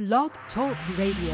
Blog Talk Radio.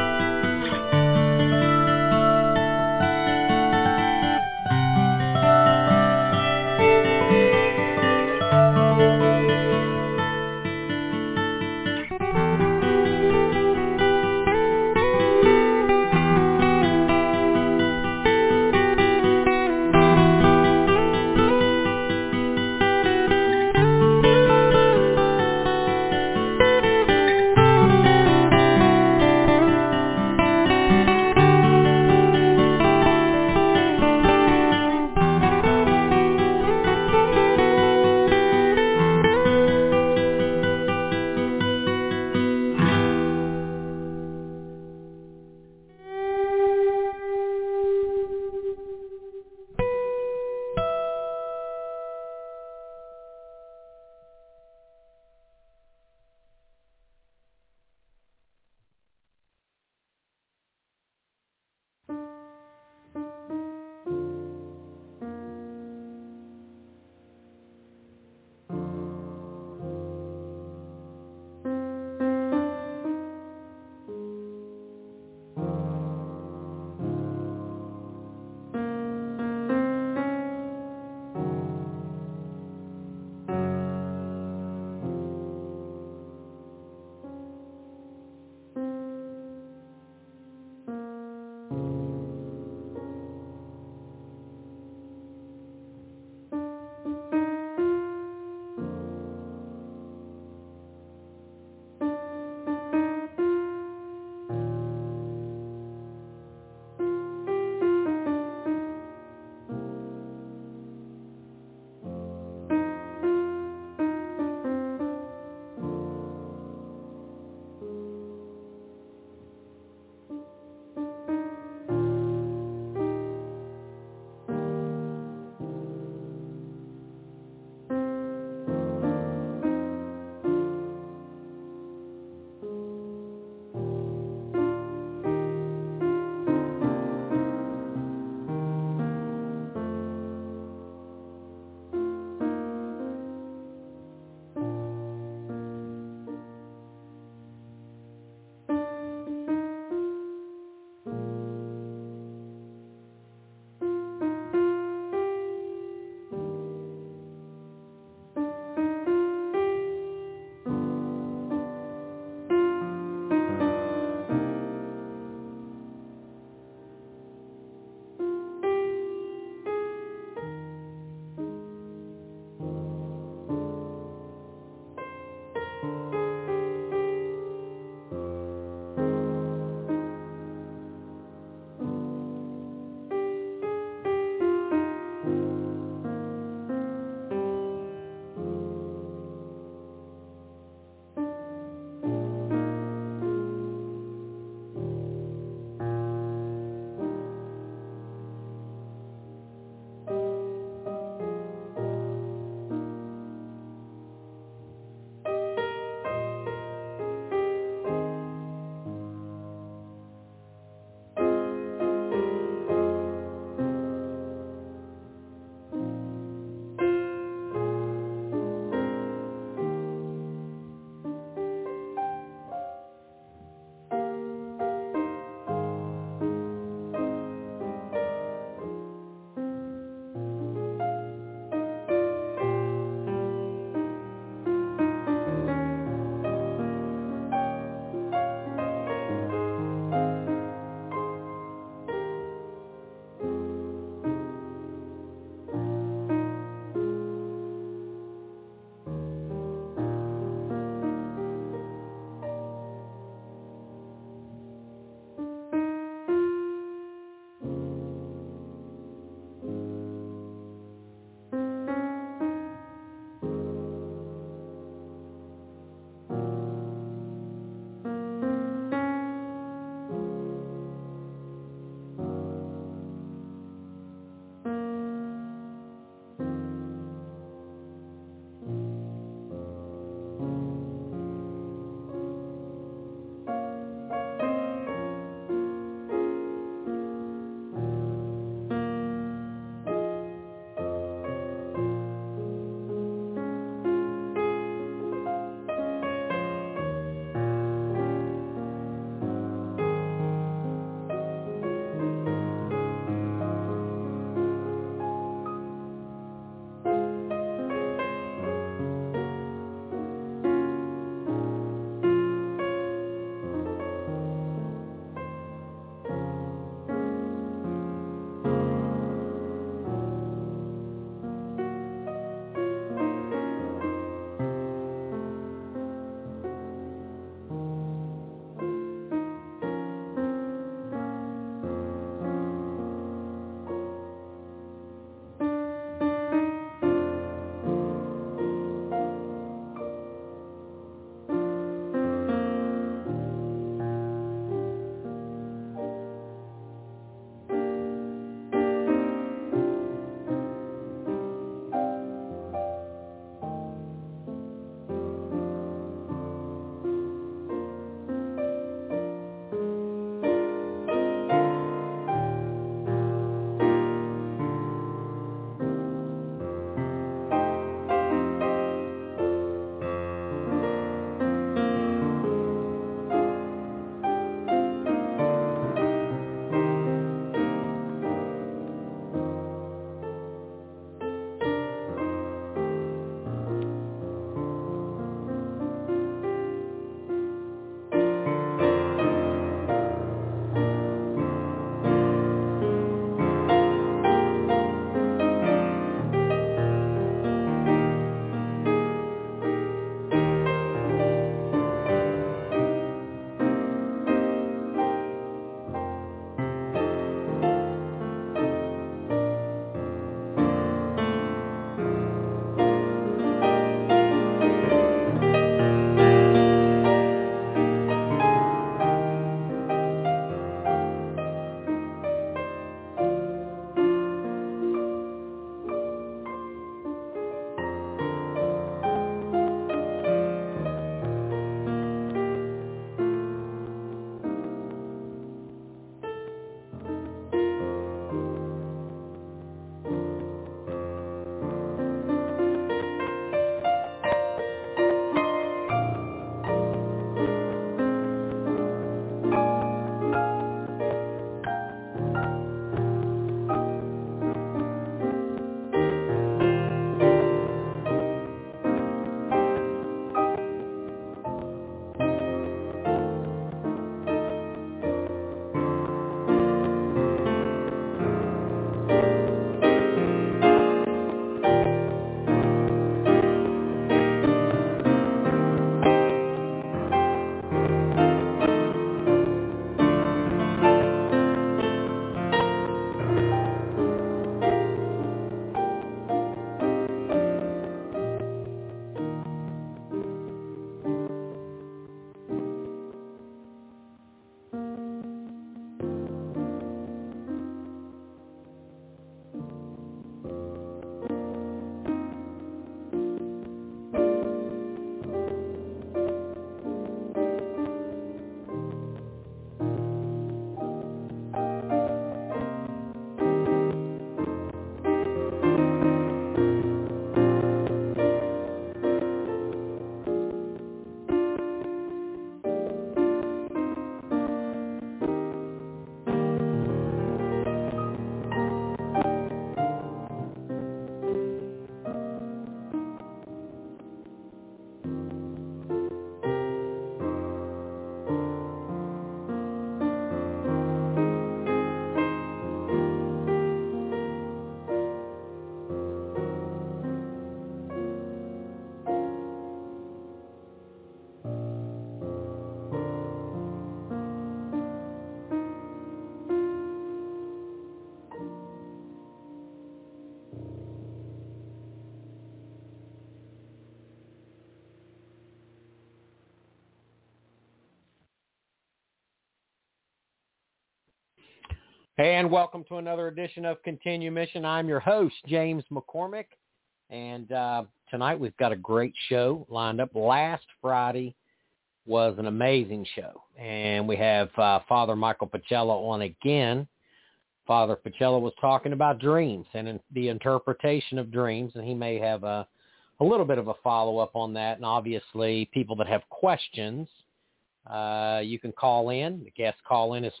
And welcome to another edition of Continue Mission. I'm your host, James McCormick, and tonight we've got a great show lined up. Last Friday was an amazing show, and we have Father Michael Pacella on again. Father Pacella was talking about dreams and the interpretation of dreams, and he may have a little bit of a follow-up on that. And obviously, people that have questions, you can call in. The guest call-in is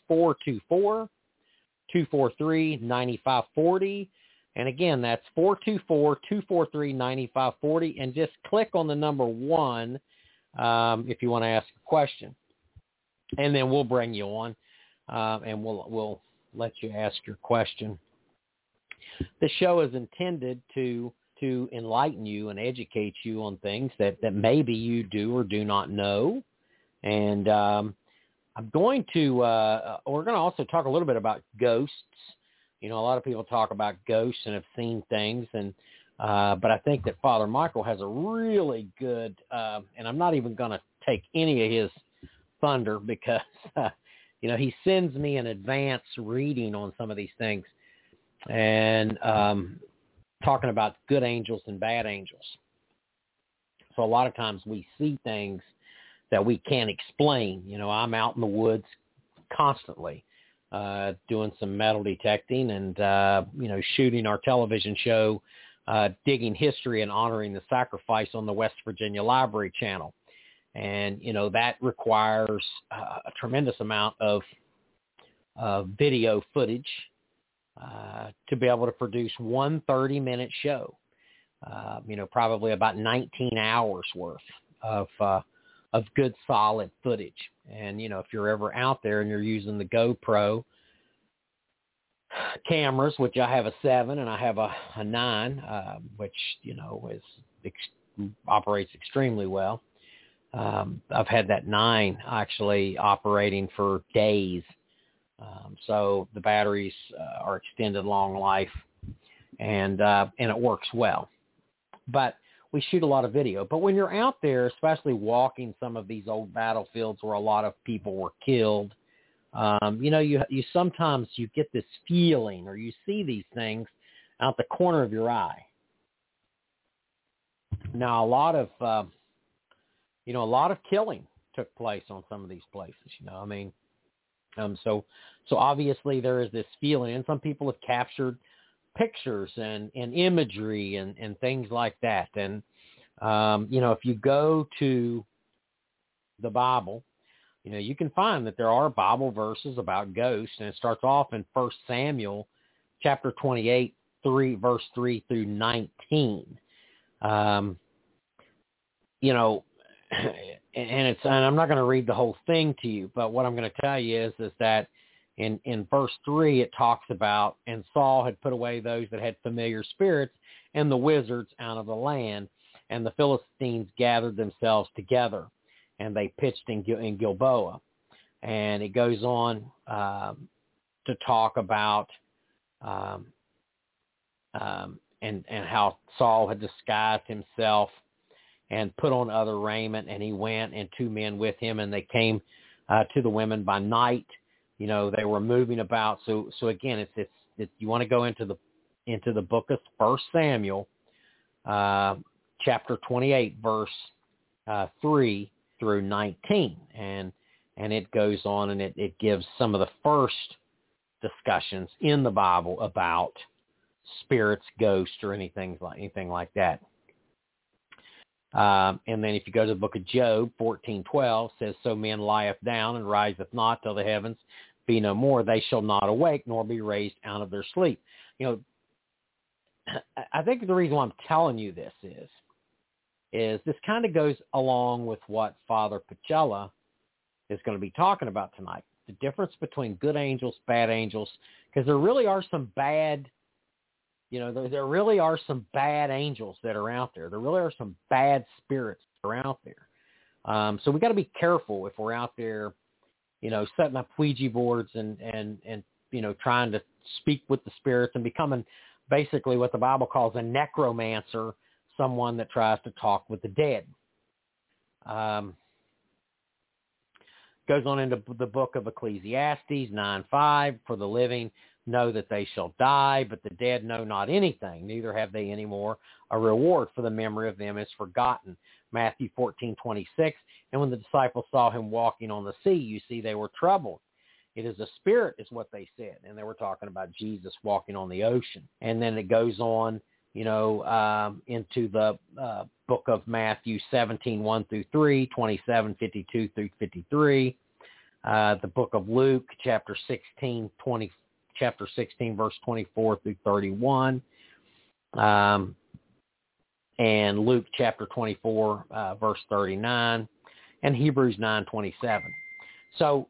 424-243-9540. And again, that's 424-243-9540. And just click on the number 1 if you want to ask a question. And then we'll bring you on, and we'll let you ask your question. The show is intended to enlighten you and educate you on things that maybe you do or do not know. And we're going to also talk a little bit about ghosts. You know, a lot of people talk about ghosts and have seen things, and but I think that Father Michael has a really good, and I'm not even going to take any of his thunder because, he sends me an advance reading on some of these things, and talking about good angels and bad angels. So a lot of times we see things that we can't explain. You know, I'm out in the woods constantly doing some metal detecting and, shooting our television show, Digging History and Honoring the Sacrifice on the West Virginia Library Channel. And, that requires a tremendous amount of video footage to be able to produce one 30-minute show, probably about 19 hours worth of good, solid footage. And, if you're ever out there and you're using the GoPro cameras, which I have a 7 and I have a 9, which, operates extremely well. I've had that 9 actually operating for days. So the batteries are extended long life, and it works well. But we shoot a lot of video. But when you're out there, especially walking some of these old battlefields where a lot of people were killed, you sometimes you get this feeling, or you see these things out the corner of your eye. Now, a lot of killing took place on some of these places. So obviously there is this feeling, and some people have captured pictures and imagery and things like that. And, if you go to the Bible, you can find that there are Bible verses about ghosts, and it starts off in 1 Samuel chapter 28, verse 3 through 19. And I'm not going to read the whole thing to you, but what I'm going to tell you is that in verse 3, it talks about, and Saul had put away those that had familiar spirits and the wizards out of the land, and the Philistines gathered themselves together, and they pitched in Gilboa. And it goes on to talk about and how Saul had disguised himself and put on other raiment, and he went, and 2 men with him, and they came to the women by night. They were moving about. So again, it's you want to go into the book of 1 Samuel, chapter 28, verse 3 through 19, and it goes on, and it gives some of the first discussions in the Bible about spirits, ghosts, or anything like that. And then if you go to the book of Job, 14:12 says, "So men lieth down and riseth not till the heavens be no more. They shall not awake, nor be raised out of their sleep." I think the reason why I'm telling you this is this kind of goes along with what Father Pacella is going to be talking about tonight. The difference between good angels, bad angels, because there really are some bad, there really are some bad angels that are out there. There really are some bad spirits that are out there. So we got to be careful if we're out there, setting up Ouija boards and trying to speak with the spirits and becoming basically what the Bible calls a necromancer, someone that tries to talk with the dead. Goes on into the book of Ecclesiastes 9:5, for the living know that they shall die, but the dead know not anything, neither have they any more a reward, for the memory of them is forgotten. Matthew 14:26, and when the disciples saw him walking on the sea, you see, they were troubled. It is a spirit, is what they said, and they were talking about Jesus walking on the ocean. And then it goes on, into the book of Matthew 17:1-3, 27:52-53, the book of Luke, chapter 16, verse 24-31, and Luke chapter 24, verse 39, and Hebrews 9:27. So,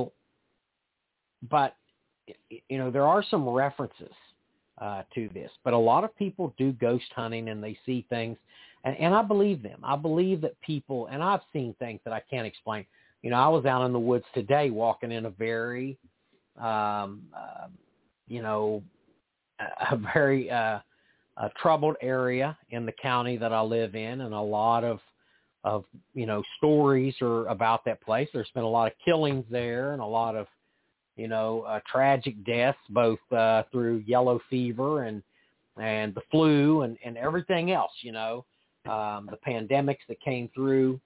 but, there are some references to this, but a lot of people do ghost hunting and they see things, and I believe them. I believe that people, and I've seen things that I can't explain. I was out in the woods today walking in a very, a very troubled area in the county that I live in, and a lot of stories are about that place. There's been a lot of killings there and a lot of tragic deaths, both through yellow fever and the flu and everything else, the pandemics that came through.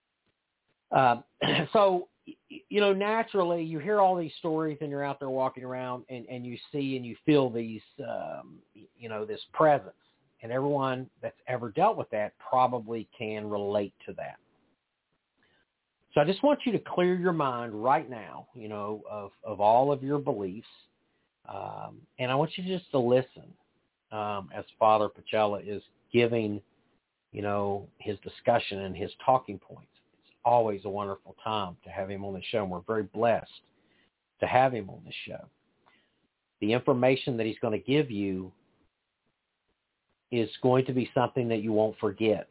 So, naturally you hear all these stories and you're out there walking around and you see and you feel these, this presence, and everyone that's ever dealt with that probably can relate to that. So I just want you to clear your mind right now, of all of your beliefs. And I want you just to listen as Father Pacella is giving, his discussion and his talking points. It's always a wonderful time to have him on the show, and we're very blessed to have him on the show. The information that he's going to give you is going to be something that you won't forget.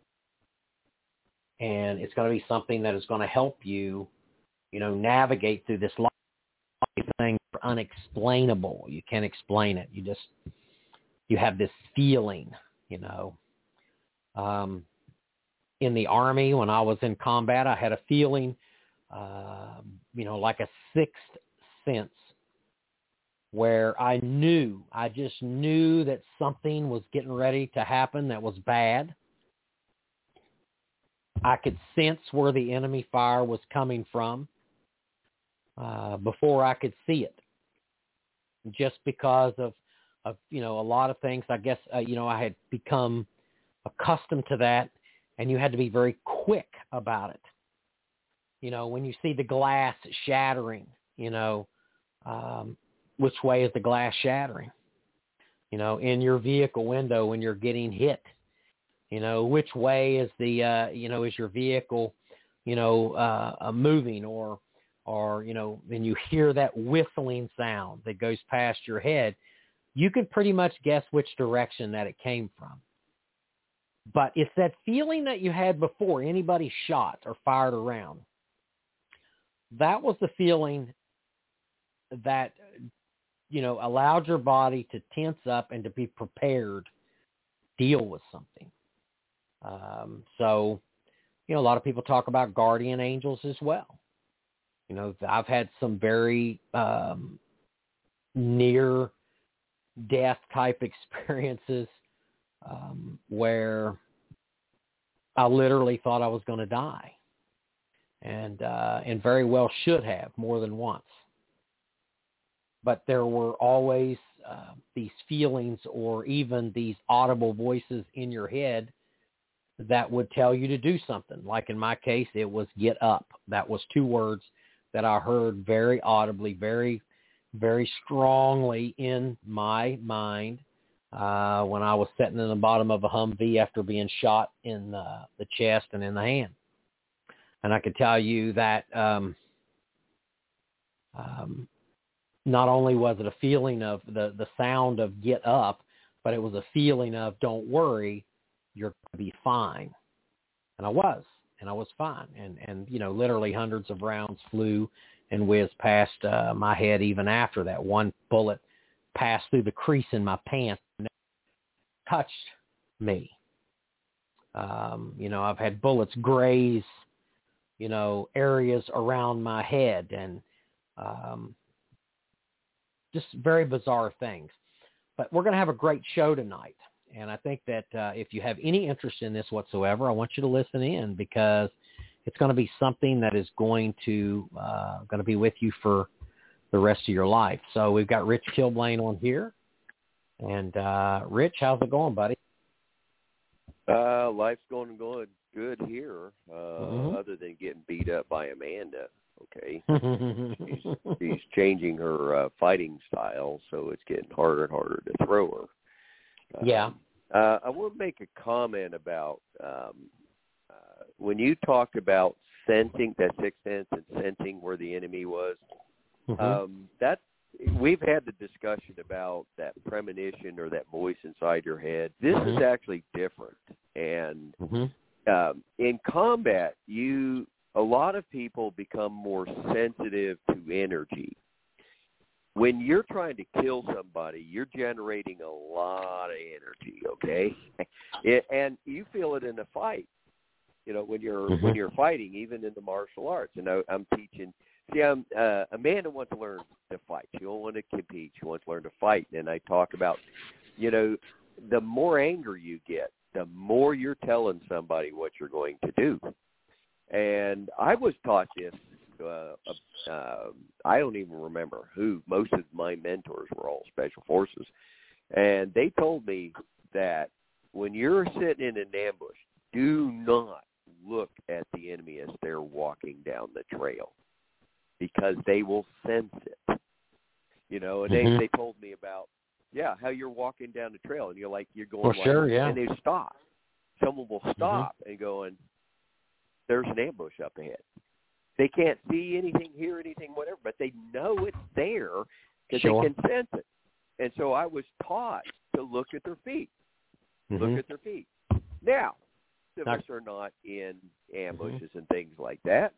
And it's going to be something that is going to help you, navigate through this life. Things are unexplainable. You can't explain it. You have this feeling, in the Army, when I was in combat, I had a feeling, like a sixth sense, where I just knew that something was getting ready to happen that was bad. I could sense where the enemy fire was coming from before I could see it, just because of a lot of things. I guess, I had become accustomed to that, and you had to be very quick about it. When you see the glass shattering, which way is the glass shattering? In your vehicle window when you're getting hit. Which way is the, is your vehicle, moving, or, then you hear that whistling sound that goes past your head. You can pretty much guess which direction that it came from. But it's that feeling that you had before anybody shot or fired around. That was the feeling that, allowed your body to tense up and to be prepared to deal with something. So, a lot of people talk about guardian angels as well. I've had some very near death type experiences where I literally thought I was going to die, and very well should have more than once. But there were always these feelings, or even these audible voices in your head that would tell you to do something. Like in my case, it was get up. That was two words that I heard very audibly, very, very strongly in my mind when I was sitting in the bottom of a Humvee after being shot in the chest and in the hand. And I could tell you that not only was it a feeling of the sound of get up, but it was a feeling of don't worry, you're going to be fine. And I was fine. And literally hundreds of rounds flew and whizzed past my head even after that. One bullet passed through the crease in my pants and touched me. I've had bullets graze areas around my head and just very bizarre things. But we're going to have a great show tonight. And I think that if you have any interest in this whatsoever, I want you to listen in, because it's going to be something that is going to be with you for the rest of your life. So we've got Rich Kilblane on here. And Rich, how's it going, buddy? Life's going good here, other than getting beat up by Amanda. Okay. she's changing her fighting style, so it's getting harder and harder to throw her. Yeah. I want to make a comment about when you talked about sensing, that sixth sense and sensing where the enemy was. That we've had the discussion about that premonition or that voice inside your head. This is actually different, and in combat, a lot of people become more sensitive to energy. When you're trying to kill somebody, you're generating a lot of energy, okay? And you feel it in a fight, when you're fighting, even in the martial arts. And I'm teaching. See, Amanda wants to learn to fight. She don't want to compete. She wants to learn to fight. And I talk about, the more anger you get, the more you're telling somebody what you're going to do. And I was taught this. I don't even remember who. Most of my mentors were all special forces. And they told me that when you're sitting in an ambush, do not look at the enemy as they're walking down the trail, because they will sense it. And they told me about, how you're walking down the trail and you're going and they stop. Someone will stop and going, there's an ambush up ahead. They can't see anything, hear anything, whatever, but they know it's there because they can sense it. And so I was taught to look at their feet. Look at their feet. Now, some of us are not in ambushes and things like that.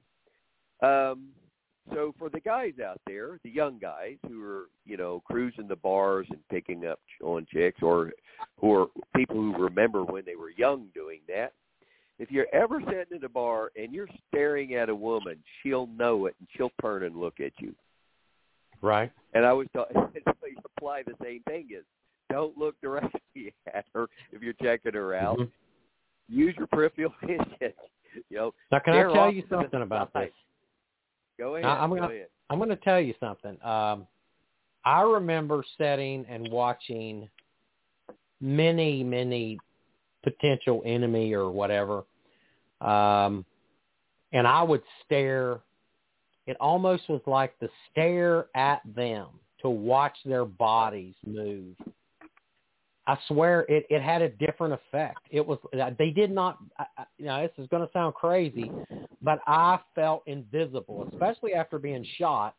So for the guys out there, the young guys who are, cruising the bars and picking up on chicks, or who are people who remember when they were young doing that, if you're ever sitting in a bar and you're staring at a woman, she'll know it, and she'll turn and look at you. Right. And I was taught, so you apply the same thing is, don't look directly at her if you're checking her out. Use your peripheral vision. Now, can I tell you something about this? Go ahead. I'm going to tell you something. I remember sitting and watching many, many potential enemy or whatever, and I would stare. It almost was like the stare at them to watch their bodies move. I swear it had a different effect. It was, they did not, this is going to sound crazy, but I felt invisible, especially after being shot,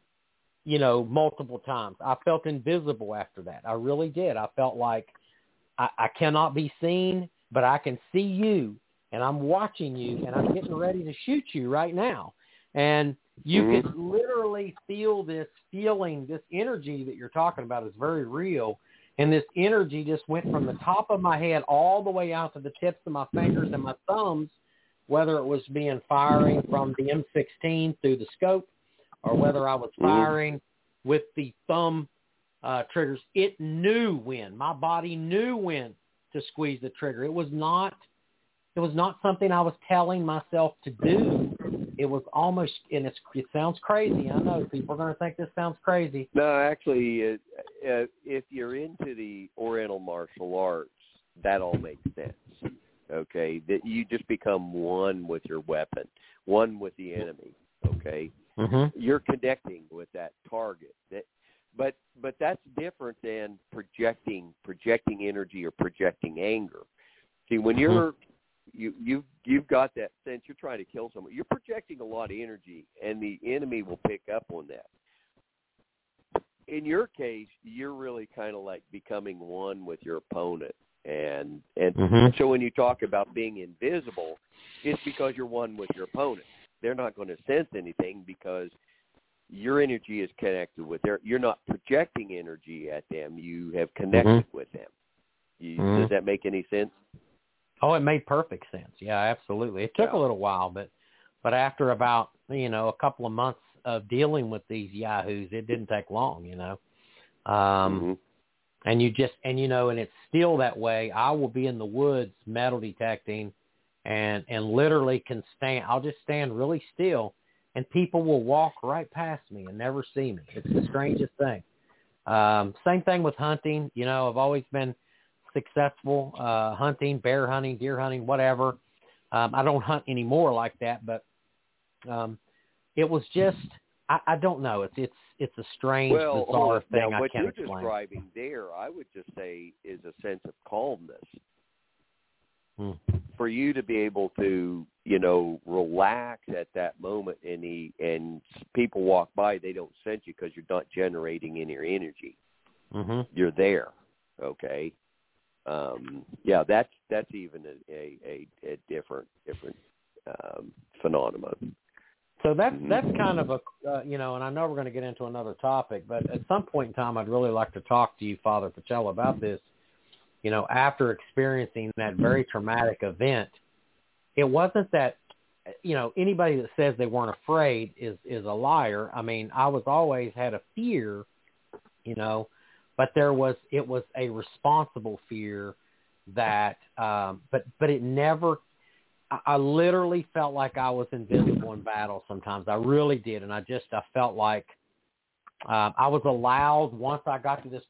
multiple times. I felt invisible after that. I really did. I felt like I cannot be seen, but I can see you, and I'm watching you, and I'm getting ready to shoot you right now. And you could literally feel this feeling, this energy that you're talking about is very real. And this energy just went from the top of my head all the way out to the tips of my fingers and my thumbs, whether it was firing from the M16 through the scope or whether I was firing with the thumb triggers. It knew when. My body knew when to squeeze the trigger. It was not something I was telling myself to do. It was almost, and it sounds crazy. I know people are going to think this sounds crazy. No, actually, if you're into the Oriental martial arts, that all makes sense. Okay, that you just become one with your weapon, one with the enemy. Okay, you're connecting with that target. But that's different than projecting energy or projecting anger. See, when you've got that sense you're trying to kill someone, you're projecting a lot of energy, and the enemy will pick up on that. In your case, you're really kind of like becoming one with your opponent. And so when you talk about being invisible, it's because you're one with your opponent. They're not going to sense anything because your energy is connected with you're not projecting energy at them. You have connected with them. Does that make any sense? Oh, it made perfect sense. Yeah, absolutely. It took a little while, but But after about, a couple of months of dealing with these yahoos, it didn't take long, And and it's still that way. I will be in the woods metal detecting and literally I'll just stand really still and people will walk right past me and never see me. It's the strangest thing. Same thing with hunting. I've always been successful hunting, bear hunting, deer hunting, whatever. I don't hunt anymore like that, but it was just, I don't know. It's a strange, bizarre thing. I can't explain. What you're describing there, I would just say, is a sense of calmness. For you to be able to, relax at that moment, and people walk by, they don't sense you because you're not generating any energy. You're there, okay? That's even a different phenomenon. So that's kind of a, and I know we're going to get into another topic, but at some point in time, I'd really like to talk to you, Father Pachela, about this. After experiencing that very traumatic event, it wasn't that, anybody that says they weren't afraid is a liar. I mean, I was always had a fear, but it was a responsible fear that, but it never, I literally felt like I was invisible in battle sometimes. I really did. And I felt like I was allowed once I got to this,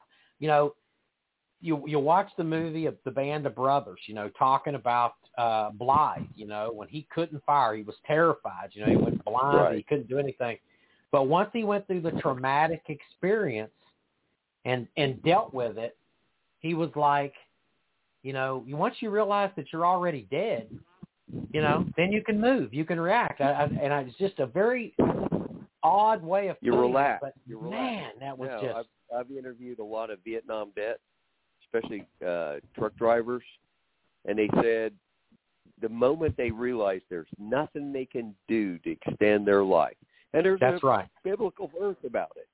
you watch the movie of The Band of Brothers, talking about Blythe, when he couldn't fire, he was terrified, he went blind, right. He couldn't do anything. But once he went through the traumatic experience and dealt with it, he was like, once you realize that you're already dead, then you can move, you can react. It's just a very odd way of you relax. But you man, that was just. I've interviewed a lot of Vietnam vets, especially truck drivers, and they said the moment they realize there's nothing they can do to extend their life, and there's a biblical verse about it,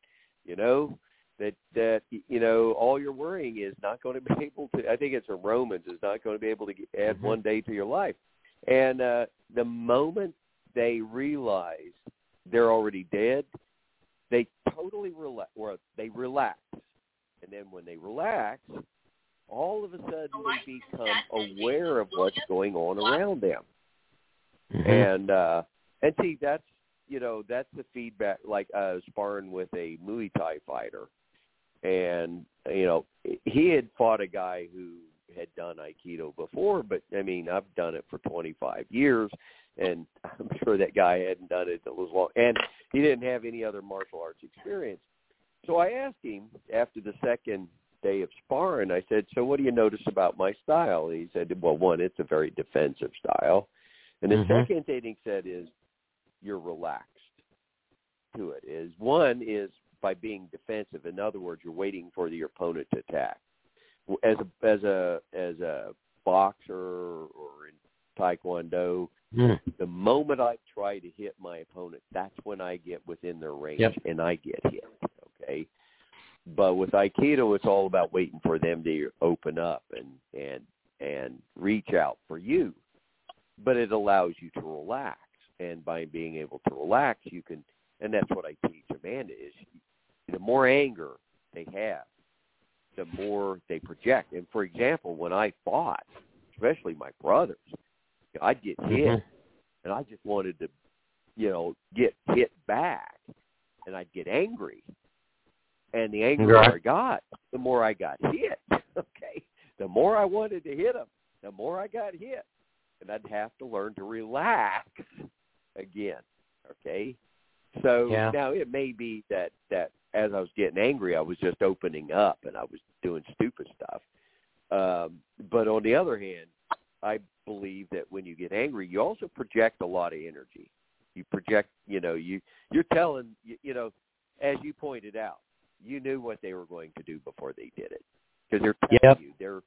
that all you're worrying is not going to be able to. I think it's in Romans, is not going to be able to add one day to your life. And the moment they realize they're already dead, they totally relax, or they relax. And then when they relax, all of a sudden they become aware of what's going on around them. And see, that's the feedback. Like I was sparring with a Muay Thai fighter, and he had fought a guy who had done Aikido before, but I mean, I've done it for 25 years, and I'm sure that guy hadn't done it that was long, and he didn't have any other martial arts experience. So I asked him after the second day of sparring, I said, so what do you notice about my style? And he said, well, one, it's a very defensive style. And the second thing he said is, you're relaxed to it. One is by being defensive. In other words, you're waiting for your opponent to attack. As a boxer or in Taekwondo, the moment I try to hit my opponent, that's when I get within their range and I get hit. Okay, but with Aikido, it's all about waiting for them to open up and reach out for you. But it allows you to relax, and by being able to relax, you can. And that's what I teach Amanda is the more anger they have, the more they project. And for example, when I fought, especially my brothers, I'd get hit, and I just wanted to, get hit back, and I'd get angry. And the angrier I got, the more I got hit. Okay, the more I wanted to hit them, the more I got hit, and I'd have to learn to relax again. Okay, so now it may be that as I was getting angry, I was just opening up and I was doing stupid stuff. But on the other hand, I believe that when you get angry, you also project a lot of energy. You project, you're telling, as you pointed out, you knew what they were going to do before they did it, because they're telling you,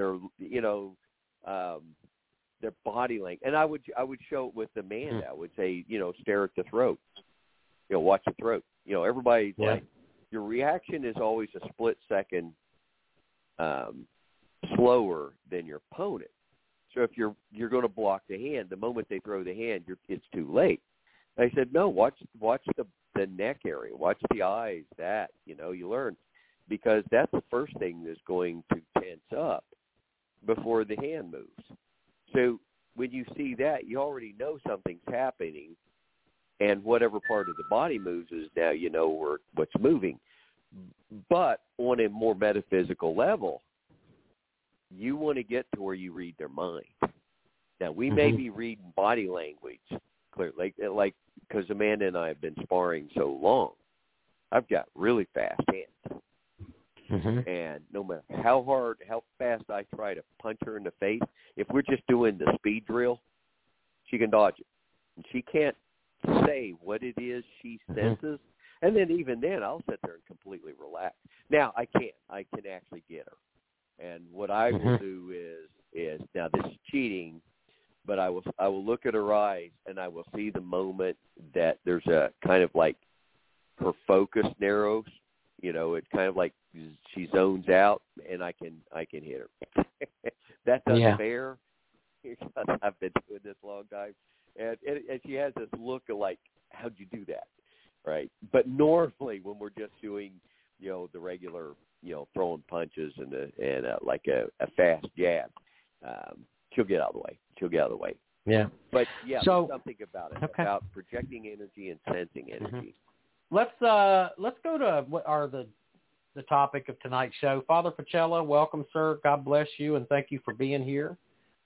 their body language. And I would show it with Amanda. I would say, stare at the throat, watch the throat. Everybody's like, your reaction is always a split second slower than your opponent. So if you're going to block the hand, the moment they throw the hand, it's too late. I said, no, watch the neck area, watch the eyes. That you learn, because that's the first thing that's going to tense up before the hand moves. So when you see that, you already know something's happening, and whatever part of the body moves is now what's moving. But on a more metaphysical level, you want to get to where you read their mind. Now, we may be reading body language, clearly, like because Amanda and I have been sparring so long, I've got really fast hands. And no matter how fast I try to punch her in the face, if we're just doing the speed drill, she can dodge it. And she can't say what it is she senses. And then even then, I'll sit there and completely relax. Now, I can actually get her. And what I will do is now this is cheating, but I will look at her eyes, and I will see the moment that there's a kind of like her focus narrows. It's kind of like she zones out, and I can hit her. That's unfair because I've been doing this a long time, and she has this look of like, how'd you do that, right? But normally when we're just doing the regular throwing punches and like a fast jab, she'll get out of the way. Yeah. But so, there's something about it, about projecting energy and sensing energy. Let's go to what are the topic of tonight's show. Father Pacella, welcome, sir. God bless you, and thank you for being here.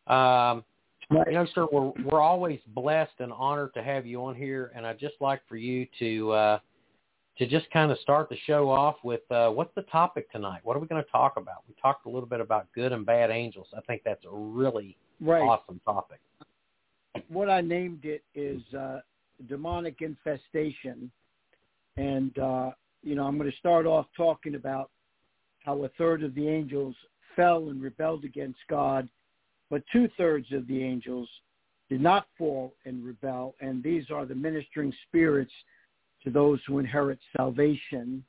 Sir, we're always blessed and honored to have you on here, and I'd just like for you to just kind of start the show off with what's the topic tonight? What are we going to talk about? We talked a little bit about good and bad angels. I think that's a really awesome topic. What I named it is demonic infestation. And, I'm going to start off talking about how a third of the angels fell and rebelled against God, but 2/3 of the angels did not fall and rebel. And these are the ministering spirits to those who inherit salvation.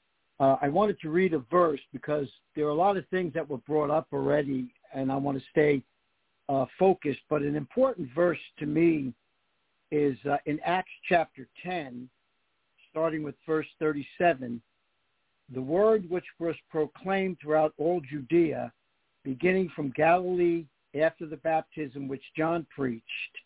I wanted to read a verse because there are a lot of things that were brought up already, and I want to stay focused. But an important verse to me is in Acts chapter 10, starting with verse 37, the word which was proclaimed throughout all Judea, beginning from Galilee after the baptism which John preached,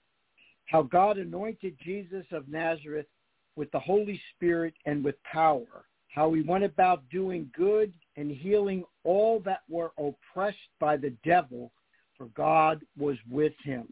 how God anointed Jesus of Nazareth with the Holy Spirit and with power, how he went about doing good and healing all that were oppressed by the devil, for God was with him.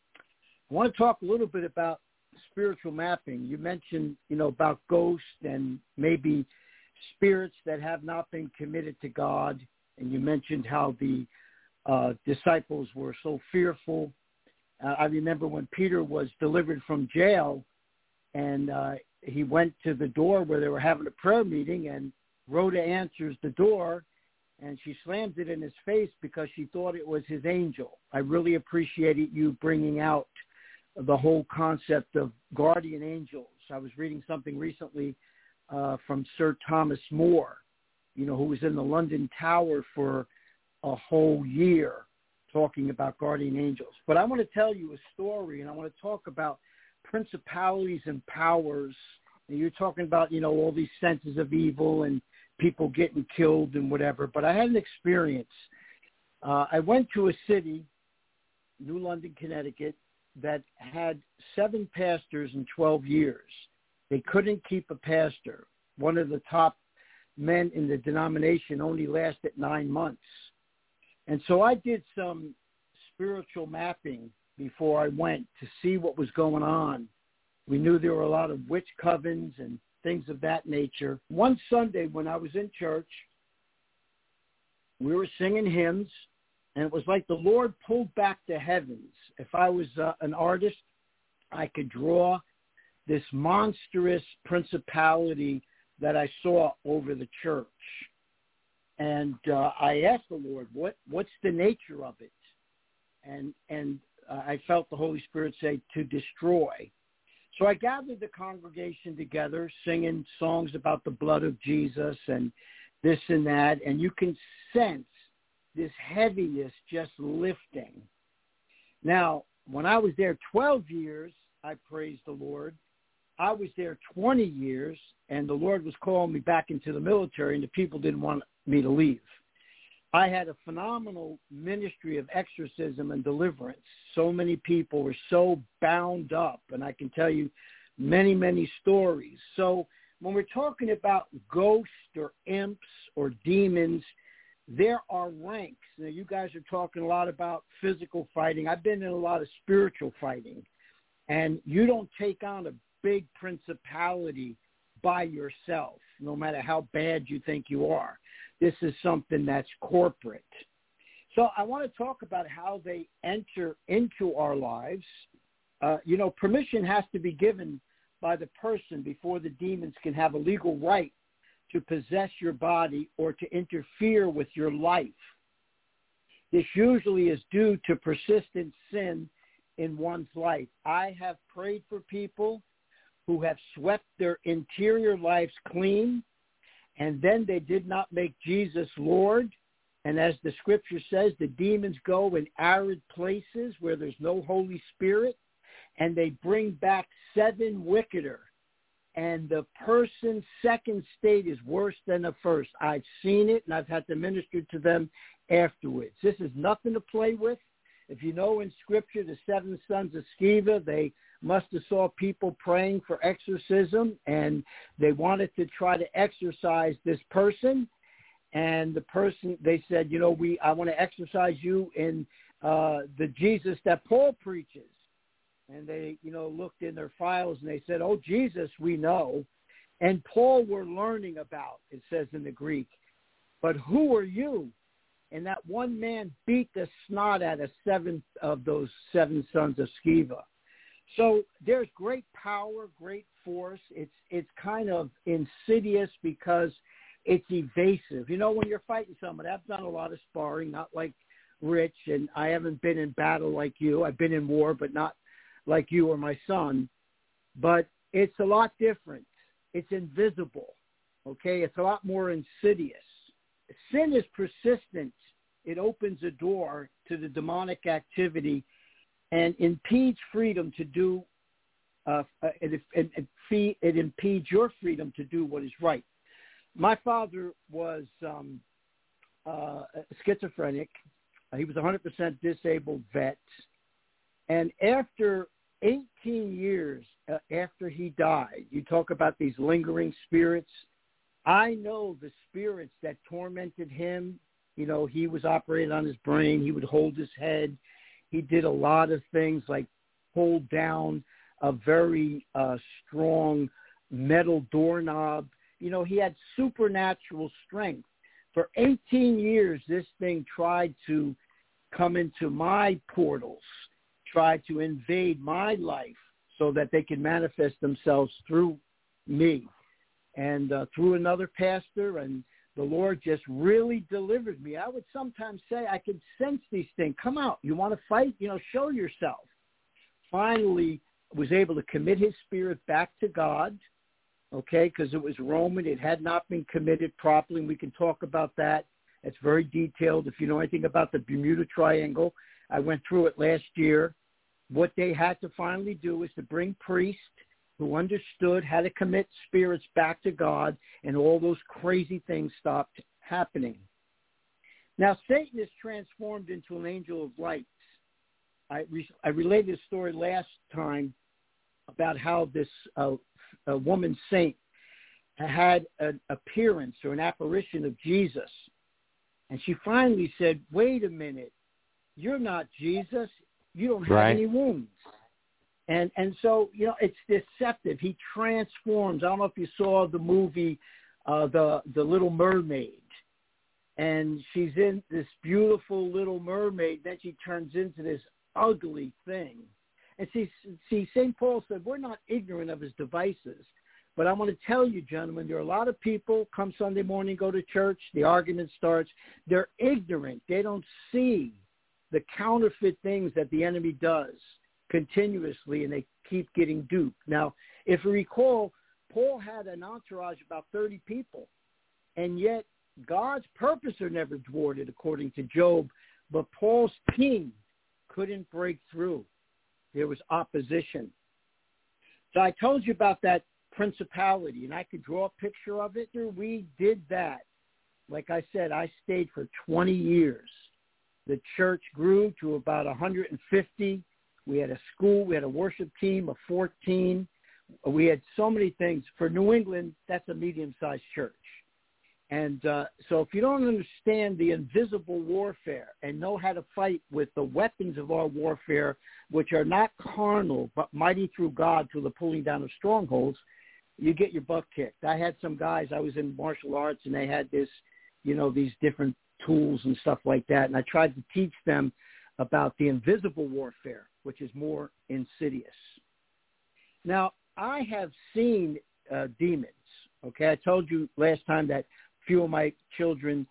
I want to talk a little bit about spiritual mapping. You mentioned, about ghosts and maybe spirits that have not been committed to God, and you mentioned how the disciples were so fearful. I remember when Peter was delivered from jail, and he went to the door where they were having a prayer meeting, and Rhoda answers the door, and she slams it in his face because she thought it was his angel. I really appreciated you bringing out the whole concept of guardian angels. I was reading something recently from Sir Thomas More, who was in the London Tower for a whole year talking about guardian angels. But I want to tell you a story, and I want to talk about principalities and powers. And you're talking about, all these senses of evil and people getting killed and whatever. But I had an experience. I went to a city, New London, Connecticut, that had 7 pastors in 12 years. They couldn't keep a pastor. One of the top men in the denomination only lasted 9 months. And so I did some spiritual mapping before I went to see what was going on. We knew there were a lot of witch covens and things of that nature. One Sunday when I was in church, we were singing hymns, and it was like the Lord pulled back the heavens. If I was an artist, I could draw this monstrous principality that I saw over the church. And I asked the Lord, what's the nature of it? And I felt the Holy Spirit say, to destroy. So I gathered the congregation together, singing songs about the blood of Jesus and this and that, and you can sense this heaviness just lifting. Now, when I was there 12 years, I praised the Lord. I was there 20 years, and the Lord was calling me back into the military, and the people didn't want me to leave. I had a phenomenal ministry of exorcism and deliverance. So many people were so bound up, and I can tell you many, many stories. So when we're talking about ghosts or imps or demons, there are ranks. Now, you guys are talking a lot about physical fighting. I've been in a lot of spiritual fighting, and you don't take on a big principality by yourself, no matter how bad you think you are. This is something that's corporate. So I want to talk about how they enter into our lives. Permission has to be given by the person before the demons can have a legal right to possess your body or to interfere with your life. This usually is due to persistent sin in one's life. I have prayed for people who have swept their interior lives clean, and then they did not make Jesus Lord. And as the scripture says, the demons go in arid places where there's no Holy Spirit, and they bring back 7 wickeder. And the person's second state is worse than the first. I've seen it, and I've had to minister to them afterwards. This is nothing to play with. If you know in Scripture, the 7 sons of Sceva, they must have saw people praying for exorcism, and they wanted to try to exorcise this person. And the person, they said, I want to exorcise you in the Jesus that Paul preaches. And they, looked in their files and they said, oh, Jesus, we know. And Paul we're learning about, it says in the Greek. But who are you? And that one man beat the snot out of 7 of those 7 sons of Sceva. So there's great power, great force. It's kind of insidious because it's evasive. When you're fighting somebody, I've done a lot of sparring, not like Rich, and I haven't been in battle like you. I've been in war, but not like you or my son. But it's a lot different. It's invisible, okay? It's a lot more insidious. Sin is persistent. It opens a door to the demonic activity and impedes freedom to do, it impedes your freedom to do what is right. My father was schizophrenic. He was a 100% disabled vet. And after 18 years after he died, you talk about these lingering spirits. I know the spirits that tormented him. He was operating on his brain. He would hold his head. He did a lot of things like hold down a very strong metal doorknob. He had supernatural strength. For 18 years, this thing tried to come into my portals, tried to invade my life so that they could manifest themselves through me and through another pastor. And the Lord just really delivered me. I would sometimes say I could sense these things. Come out. You want to fight? Show yourself. Finally, was able to commit his spirit back to God, okay, because it was Roman. It had not been committed properly, and we can talk about that. It's very detailed. If you know anything about the Bermuda Triangle, I went through it last year. What they had to finally do is to bring priests who understood how to commit spirits back to God, and all those crazy things stopped happening. Now, Satan is transformed into an angel of light. I related a story last time about how this a woman saint had an appearance or an apparition of Jesus. And she finally said, wait a minute, you're not Jesus. You don't have any wounds. And so, it's deceptive. He transforms. I don't know if you saw the movie, The Little Mermaid. And she's in this beautiful Little Mermaid. Then she turns into this ugly thing. And see, St. Paul said, we're not ignorant of his devices. But I want to tell you, gentlemen, there are a lot of people come Sunday morning, go to church, the argument starts. They're ignorant. They don't see the counterfeit things that the enemy does continuously, and they keep getting duped. Now, if you recall, Paul had an entourage of about 30 people, and yet God's purpose are never thwarted, according to Job. But Paul's team couldn't break through. There was opposition. So I told you about that principality, and I could draw a picture of it. We did that. Like I said, I stayed for 20 years. The church grew to about 150. We had a school. We had a worship team of 14. We had so many things. For New England, that's a medium-sized church. And so if you don't understand the invisible warfare and know how to fight with the weapons of our warfare, which are not carnal but mighty through God through the pulling down of strongholds, you get your butt kicked. I had some guys, I was in martial arts, and they had this, these different tools and stuff like that. And I tried to teach them about the invisible warfare, which is more insidious. Now, I have seen demons. Okay, I told you last time that two of my children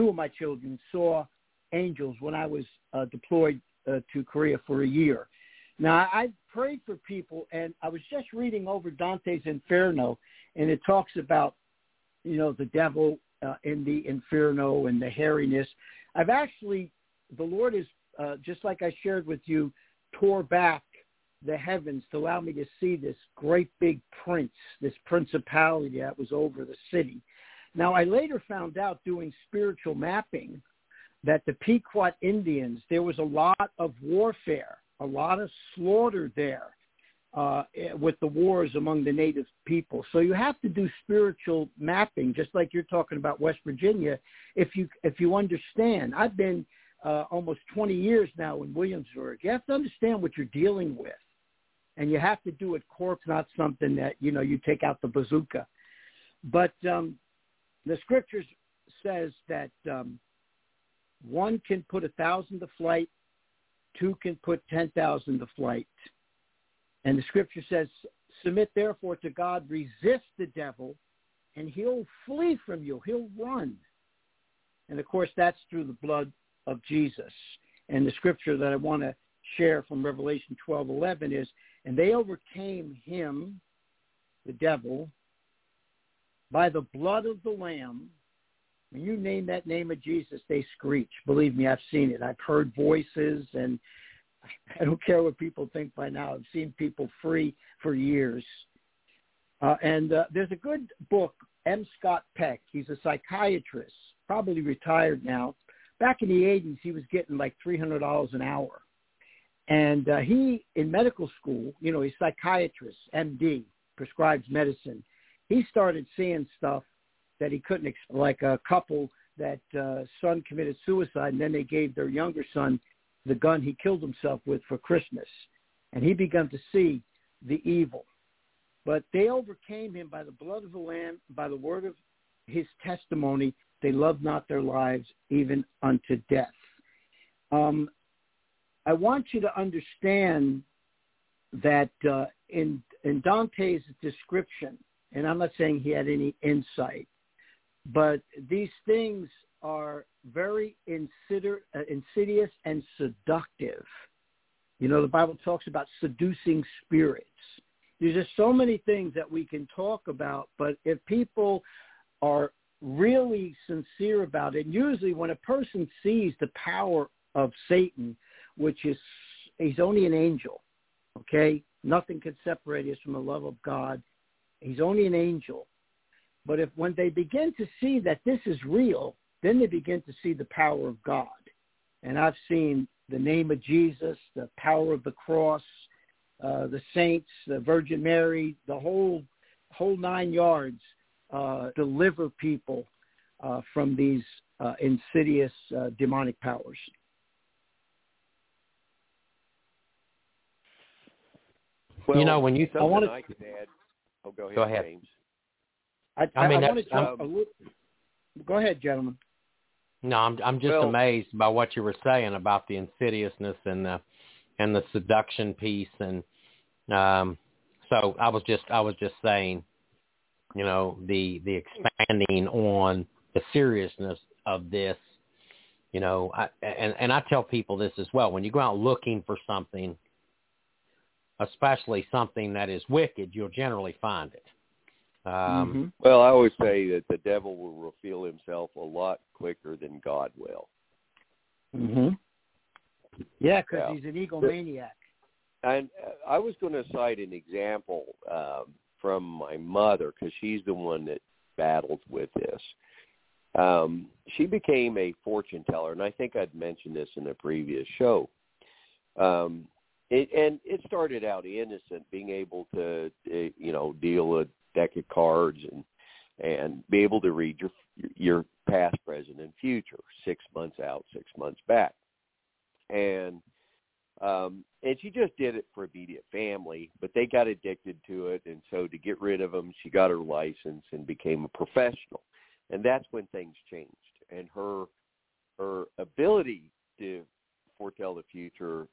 saw angels when I was deployed to Korea for a year. Now, I prayed for people, and I was just reading over Dante's Inferno, and it talks about, the devil in the Inferno and the hairiness. The Lord is, just like I shared with you, tore back the heavens to allow me to see this great big prince, this principality that was over the city. Now, I later found out doing spiritual mapping that the Pequot Indians, there was a lot of warfare, a lot of slaughter there with the wars among the native people. So you have to do spiritual mapping, just like you're talking about West Virginia, if you understand. I've been almost 20 years now in Williamsburg. You have to understand what you're dealing with. And you have to do it corpse, not something that, you take out the bazooka. But the scriptures says that one can put 1,000 to flight, two can put 10,000 to flight. And the scripture says, submit therefore to God, resist the devil, and he'll flee from you. He'll run. And, of course, that's through the blood of Jesus. And the scripture that I want to share from Revelation 12:11 is, and they overcame him, the devil, by the blood of the Lamb. When you name that name of Jesus, they screech. Believe me, I've seen it. I've heard voices, and I don't care what people think by now. I've seen people free for years. And there's a good book, M. Scott Peck. He's a psychiatrist, probably retired now. Back in the 80s, he was getting like $300 an hour. And he, in medical school, he's a psychiatrist, MD, prescribes medicine. He started seeing stuff that he couldn't, like a couple that son committed suicide, and then they gave their younger son the gun he killed himself with for Christmas. And he began to see the evil. But they overcame him by the blood of the Lamb, by the word of his testimony. They loved not their lives even unto death. I want you to understand that in Dante's description, and I'm not saying he had any insight, but these things are very insidious and seductive. The Bible talks about seducing spirits. There's just so many things that we can talk about, but if people are really sincere about it, and usually when a person sees the power of Satan, which is, he's only an angel, okay? Nothing can separate us from the love of God. He's only an angel. But when they begin to see that this is real, then they begin to see the power of God. And I've seen the name of Jesus, the power of the cross, the saints, the Virgin Mary, the whole 9 yards, deliver people from these insidious demonic powers. Well, when you I could add. Oh, go ahead, James. Go ahead, gentlemen. No, I'm just amazed by what you were saying about the insidiousness and the seduction piece, and so I was just saying, the expanding on the seriousness of this, and I tell people this as well. When you go out looking for something, especially something that is wicked, you'll generally find it. Well, I always say that the devil will reveal himself a lot quicker than God will. Yeah, because he's an egomaniac. And I was going to cite an example from my mother, because she's the one that battled with this. She became a fortune teller, and I think I'd mentioned this in a previous show. It started out innocent, being able to, deal a deck of cards and be able to read your past, present, and future, 6 months out, 6 months back. And she just did it for immediate family, but they got addicted to it. And so to get rid of them, she got her license and became a professional. And that's when things changed. And her ability to foretell the future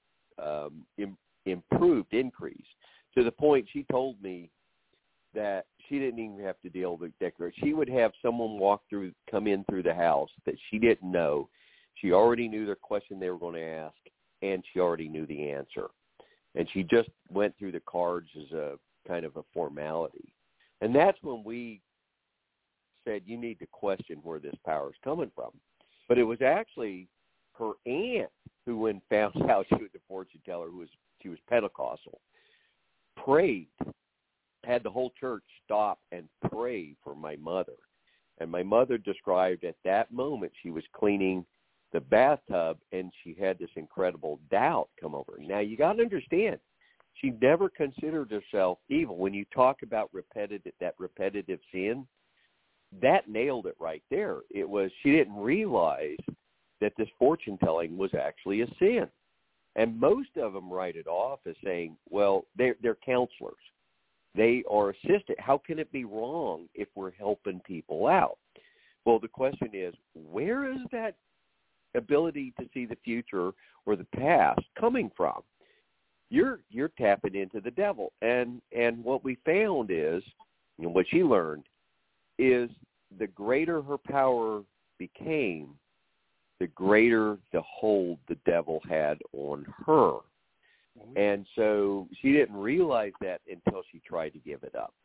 increased to the point she told me that she didn't even have to deal with decorate. She would have someone come in through the house that she didn't know. She already knew the question they were going to ask, and she already knew the answer. And she just went through the cards as a kind of a formality. And that's when we said, you need to question where this power is coming from. But it was actually her aunt who, when found out she was a fortune teller, she was Pentecostal, prayed, had the whole church stop and pray for my mother. And my mother described at that moment she was cleaning the bathtub, and she had this incredible doubt come over her. Now, you got to understand, she never considered herself evil. When you talk about that repetitive sin, that nailed it right there. It was, she didn't realize that this fortune telling was actually a sin. And most of them write it off as saying, well, they're counselors. They are assistant. How can it be wrong if we're helping people out? Well, the question is, where is that ability to see the future or the past coming from? You're tapping into the devil. And what we found is, and what she learned, is the greater her power became, the greater the hold the devil had on her. And so she didn't realize that until she tried to give it up.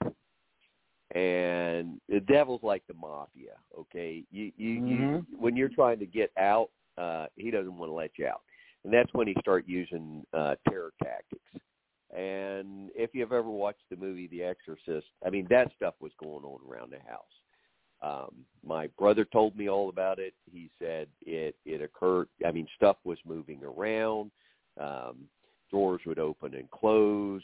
And the devil's like the mafia, okay? You when you're trying to get out, he doesn't want to let you out. And that's when he starts using terror tactics. And if you've ever watched the movie The Exorcist, I mean, that stuff was going on around the house. My brother told me all about it. He said it occurred. I mean, stuff was moving around. Doors would open and close.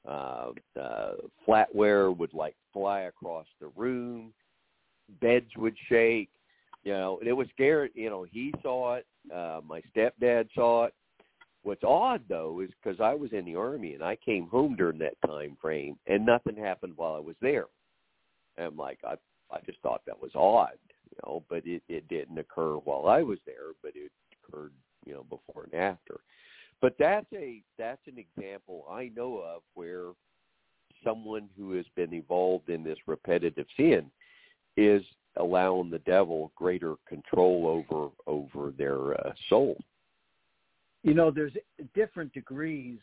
Flatware would fly across the room. Beds would shake. And it was scary. He saw it. My stepdad saw it. What's odd, though, is because I was in the Army and I came home during that time frame and nothing happened while I was there. And I'm like, I just thought that was odd, but it didn't occur while I was there, but it occurred, before and after. But that's an example I know of where someone who has been involved in this repetitive sin is allowing the devil greater control over their soul. There's different degrees.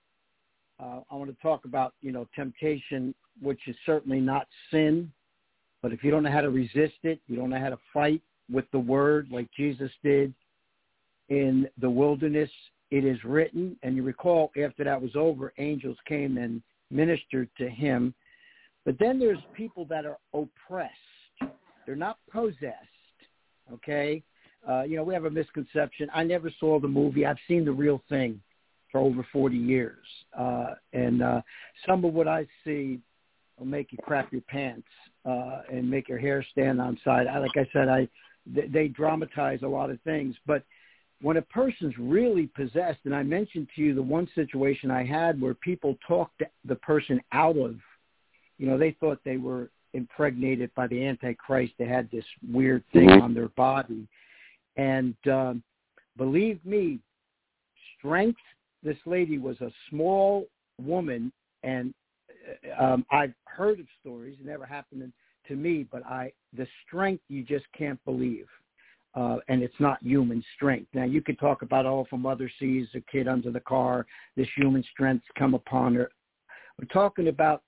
I want to talk about, temptation, which is certainly not sin. But if you don't know how to resist it, you don't know how to fight with the word like Jesus did in the wilderness, it is written. And you recall after that was over, angels came and ministered to him. But then there's people that are oppressed. They're not possessed, okay? We have a misconception. I never saw the movie. I've seen the real thing for over 40 years. And some of what I see will make you crap your pants and make your hair stand on side. Like I said, they dramatize a lot of things. But when a person's really possessed, and I mentioned to you the one situation I had where people talked the person out of, they thought they were impregnated by the Antichrist. They had this weird thing on their body. And believe me, strength, this lady was a small woman, and I've heard of stories, it never happened to me, but the strength you just can't believe. And it's not human strength. Now, you could talk about, if a mother sees a kid under the car, this human strength come upon her. We're talking about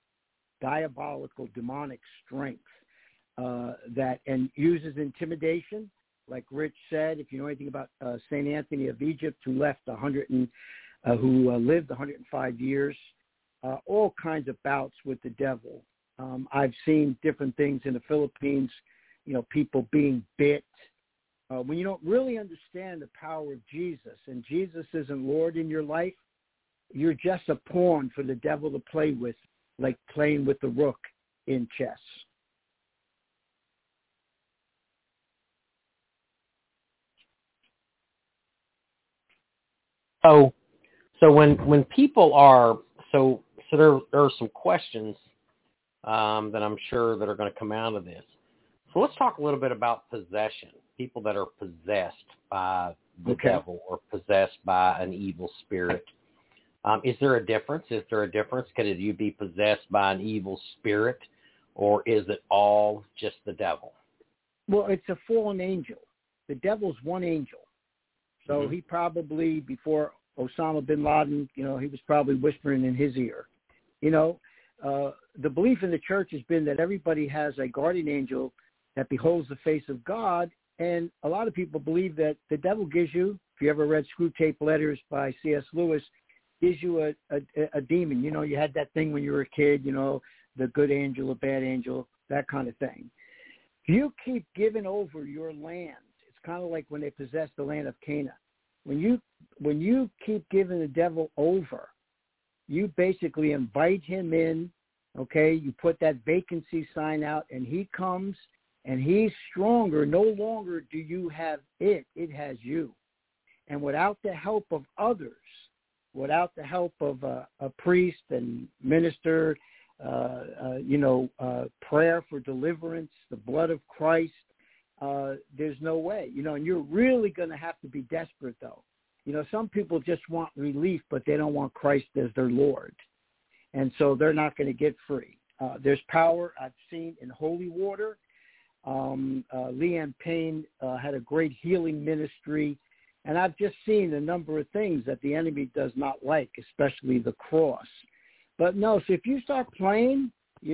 diabolical, demonic strength that uses intimidation. like Rich said, if you know anything about St. Anthony of Egypt, who lived 105 years, all kinds of bouts with the devil. I've seen different things in the Philippines, people being bit. When you don't really understand the power of Jesus, and Jesus isn't Lord in your life, you're just a pawn for the devil to play with, like playing with the rook in chess. So when people are there are some questions that I'm sure that are going to come out of this. So let's talk a little bit about possession. People that are possessed by the devil or possessed by an evil spirit. Is there a difference? Could you be possessed by an evil spirit, or is it all just the devil? Well, it's a fallen angel. The devil's one angel. So he probably, before Osama bin Laden, he was probably whispering in his ear. The belief in the church has been that everybody has a guardian angel that beholds the face of God, and a lot of people believe that the devil gives you, if you ever read Screwtape Letters by C.S. Lewis, gives you a demon. You had that thing when you were a kid, the good angel, a bad angel, that kind of thing. If you keep giving over your land, it's kind of like when they possessed the land of Canaan. When you keep giving the devil over, you basically invite him in, okay? You put that vacancy sign out, and he comes, and he's stronger. No longer do you have it. It has you. And without the help of others, without the help of a priest and minister, prayer for deliverance, the blood of Christ, there's no way, and you're really going to have to be desperate, though. Some people just want relief, but they don't want Christ as their Lord. And so they're not going to get free. There's power I've seen in holy water. Leanne Payne had a great healing ministry. And I've just seen a number of things that the enemy does not like, especially the cross. But no, so if you start playing,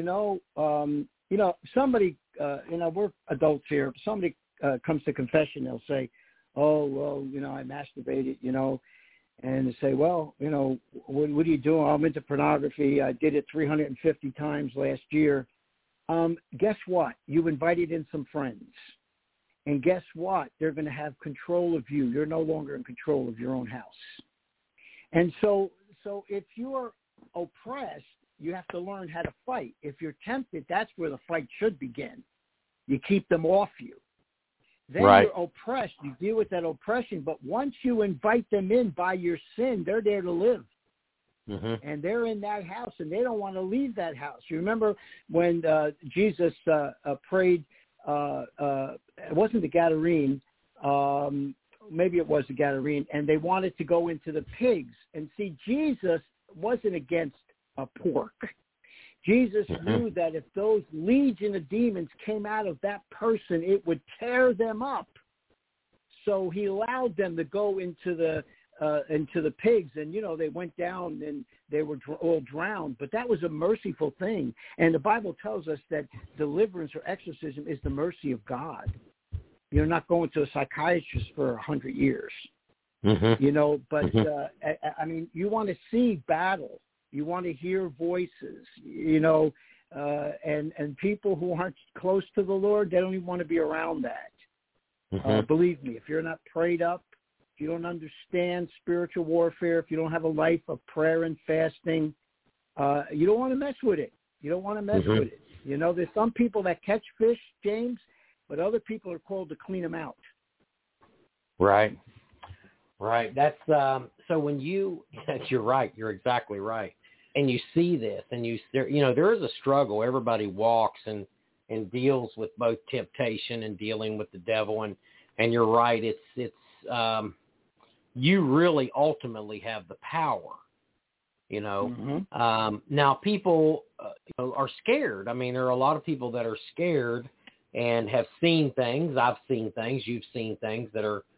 somebody, we're adults here. If somebody comes to confession, they'll say, oh, well, I masturbated, and they say, well, what are you doing? I'm into pornography. I did it 350 times last year. Guess what? You invited in some friends. And guess what? They're going to have control of you. You're no longer in control of your own house. And so if you're oppressed, you have to learn how to fight. If you're tempted, that's where the fight should begin. You keep them off you. Then you're oppressed. You deal with that oppression. But once you invite them in by your sin, they're there to live. Mm-hmm. And they're in that house, and they don't want to leave that house. You remember when Jesus prayed, it wasn't the Gadarene, maybe it was the Gadarene, and they wanted to go into the pigs. And see, Jesus wasn't against pork. Jesus knew that if those legion of demons came out of that person, it would tear them up. So he allowed them to go into the pigs, and they went down and they were all drowned. But that was a merciful thing, and the Bible tells us that deliverance or exorcism is the mercy of God. You're not going to a psychiatrist for 100 years, but you want to see battle. You want to hear voices, and people who aren't close to the Lord, they don't even want to be around that. Believe me, if you're not prayed up, if you don't understand spiritual warfare, if you don't have a life of prayer and fasting, you don't want to mess with it. You don't want to mess with it. There's some people that catch fish, James, but other people are called to clean them out. Right. That's so when you're right. You're exactly right. And you see this, and there is a struggle. Everybody walks and deals with both temptation and dealing with the devil. And you're right. It's you really ultimately have the power. Now people are scared. I mean, there are a lot of people that are scared and have seen things. I've seen things. You've seen things that are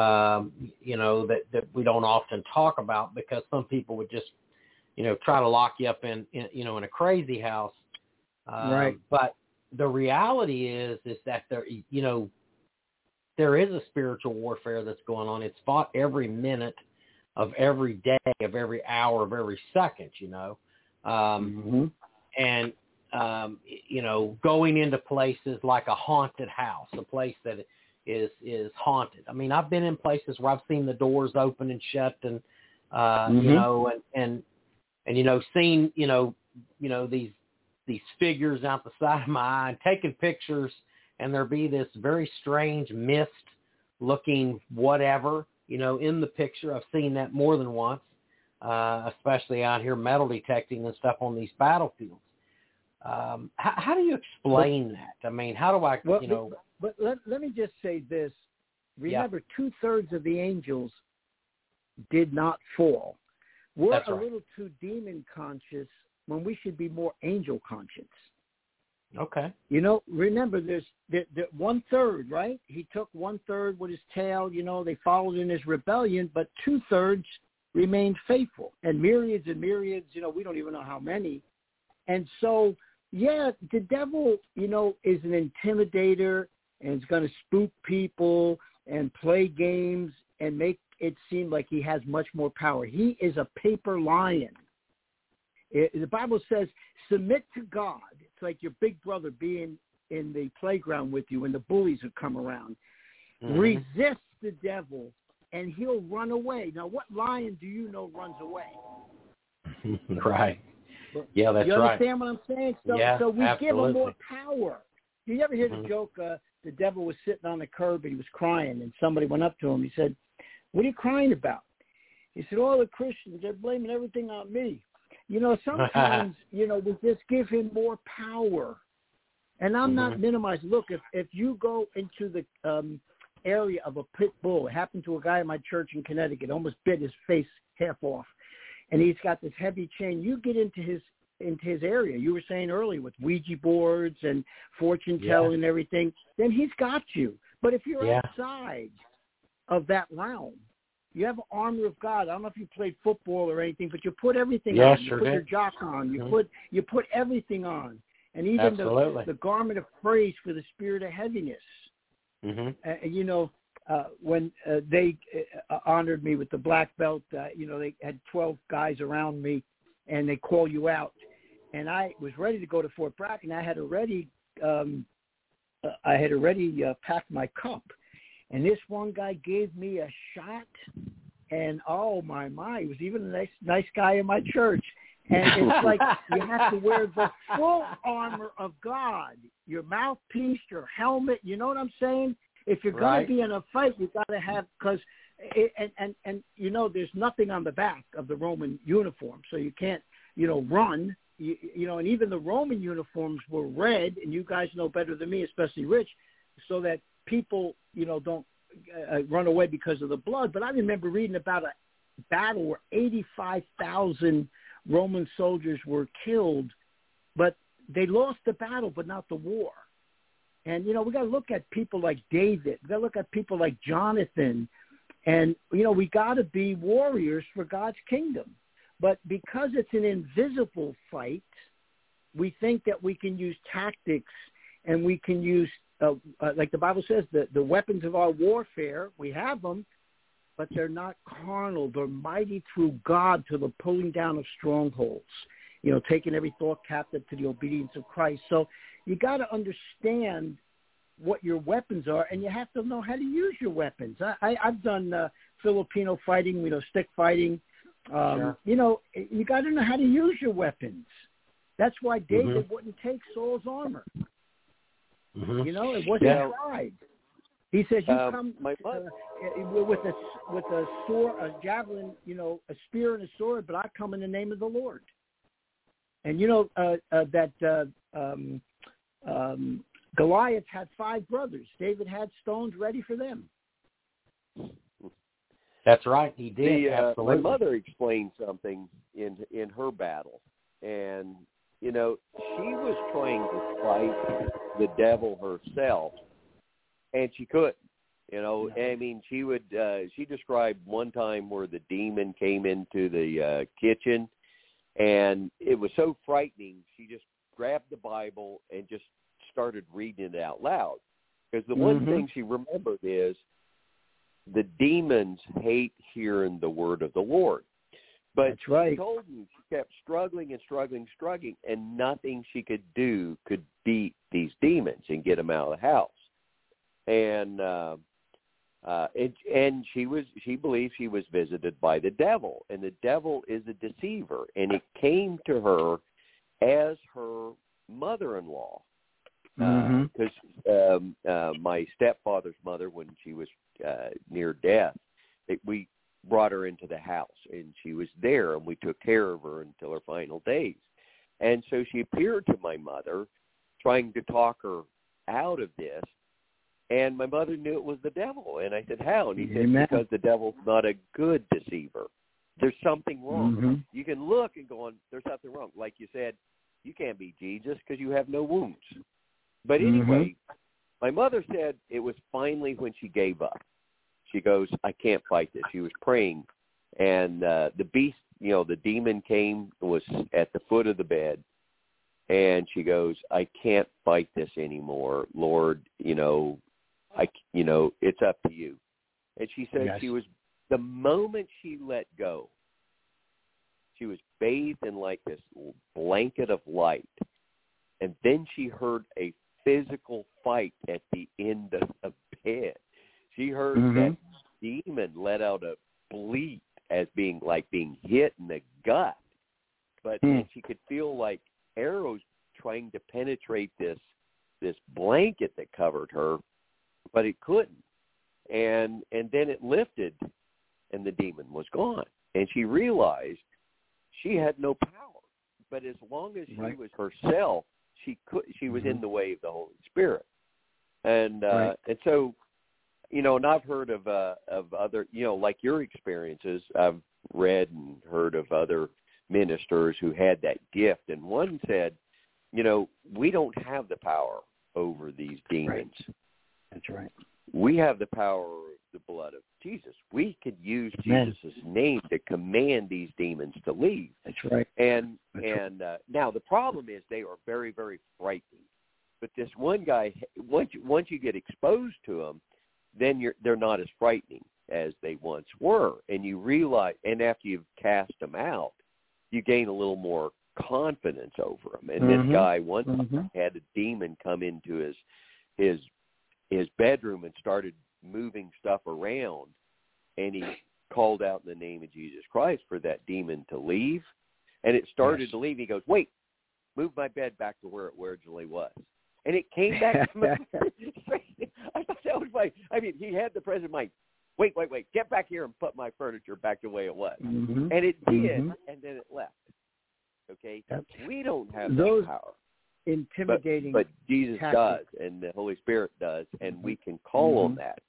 that we don't often talk about, because some people would just, try to lock you up in a crazy house. Right. But the reality is that the there is a spiritual warfare that's going on. It's fought every minute of every day, of every hour, of every second, And, going into places like a haunted house, a place that is haunted. I mean, I've been in places where I've seen the doors open and shut and, seen, these figures out the side of my eye and taking pictures, and there be this very strange mist looking whatever, in the picture. I've seen that more than once, especially out here metal detecting and stuff on these battlefields. How do you explain that? I mean, how do I, But let me just say this. Remember, 2/3 of the angels did not fall. We're That's a right. little too demon conscious when we should be more angel conscious. Okay. Remember, there's the 1/3, right? He took 1/3 with his tail. They followed in his rebellion, but 2/3 remained faithful, and myriads, we don't even know how many. And so, the devil, is an intimidator and is going to spook people and play games and make it seem like he has much more power. He is a paper lion. The Bible says, submit to God. It's like your big brother being in the playground with you when the bullies have come around. Mm-hmm. Resist the devil, and he'll run away. Now, what lion do you know runs away? Right. Yeah, that's right. You understand what I'm saying? So we absolutely. give him more power. You ever hear the joke, the devil was sitting on the curb and he was crying, and somebody went up to him. He said, what are you crying about? He said, all the Christians, they're blaming everything on me. Sometimes, we just give him more power. And I'm not minimizing. Look, if you go into the area of a pit bull, it happened to a guy in my church in Connecticut, almost bit his face half off. And he's got this heavy chain. You get into his area, you were saying earlier, with Ouija boards and fortune telling and everything, then he's got you. But if you're outside of that realm, you have an armor of God. I don't know if you played football or anything, but you put everything on. You put your jock on. You put everything on, and even the garment of praise for the spirit of heaviness. When they honored me with the black belt, they had 12 guys around me, and they call you out. And I was ready to go to Fort Bragg, and I had already packed my cup. And this one guy gave me a shot, and oh my, he was even a nice guy in my church. And it's like you have to wear the full armor of God, your mouthpiece, your helmet. You know what I'm saying? If you're going to be in a fight, you got to have, because there's nothing on the back of the Roman uniform, so you can't run. And even the Roman uniforms were red, and you guys know better than me, especially Rich, so that people don't run away because of the blood. But I remember reading about a battle where 85,000 Roman soldiers were killed, but they lost the battle, but not the war. And, we got to look at people like David. We got to look at people like Jonathan. And, we got to be warriors for God's kingdom. But because it's an invisible fight, we think that we can use tactics and we can use, like the Bible says, the weapons of our warfare. We have them, but they're not carnal. They're mighty through God to the pulling down of strongholds, taking every thought captive to the obedience of Christ. So you got to understand what your weapons are, and you have to know how to use your weapons. I've done Filipino fighting, stick fighting. You got to know how to use your weapons. That's why David wouldn't take Saul's armor. It wasn't tried. He says, "You come with a sword, a javelin, a spear and a sword, but I come in the name of the Lord." And Goliath had 5 brothers. David had stones ready for them. That's right. He did. Absolutely. My mother explained something in her battle, and she was trying to fight the devil herself, and she couldn't. I mean, she described one time where the demon came into the kitchen, and it was so frightening. She just grabbed the Bible and just started reading it out loud. Because the one thing she remembered is the demons hate hearing the word of the Lord. But That's right. She told me she kept struggling, and nothing she could do could beat these demons and get them out of the house. And she believed she was visited by the devil, and the devil is a deceiver, and it came to her as her mother-in-law. Because my stepfather's mother, when she was near death, we brought her into the house, and she was there, and we took care of her until her final days. And so she appeared to my mother, trying to talk her out of this, and my mother knew it was the devil. And I said, how? And he said, because the devil's not a good deceiver. There's something wrong. You can look and go on, there's something wrong. Like you said, you can't be Jesus because you have no wounds. But anyway, my mother said it was finally when she gave up. She goes, I can't fight this. She was praying, and the beast, the demon came, was at the foot of the bed, and she goes, I can't fight this anymore, Lord. It's up to you. And she said she was, the moment she let go, she was bathed in like this blanket of light, and then she heard a physical fight at the end of the bed. She heard that demon let out a bleat as being hit in the gut. But then she could feel like arrows trying to penetrate this blanket that covered her, but it couldn't. And then it lifted, and the demon was gone. And she realized she had no power. But as long as she was herself, she was in the way of the Holy Spirit. And so, and I've heard of other, like your experiences. I've read and heard of other ministers who had that gift. And one said, we don't have the power over these demons. Right. That's right. We have the power of the blood of Jesus. We could use Jesus' name to command these demons to leave. That's right. And now the problem is they are very, very frightening. But this one guy, once you get exposed to them, then they're not as frightening as they once were. And you realize, and after you've cast them out, you gain a little more confidence over them. And this guy once had a demon come into his bedroom and started moving stuff around, and he called out in the name of Jesus Christ for that demon to leave, and it started to leave. He goes, wait, move my bed back to where it originally was. And it came back. I thought that was he had the present mind. Wait, get back here and put my furniture back the way it was. And it did, and then it left. Okay? We don't have that power. Intimidating. But Jesus tactic. does, and the Holy Spirit does, and we can call on that.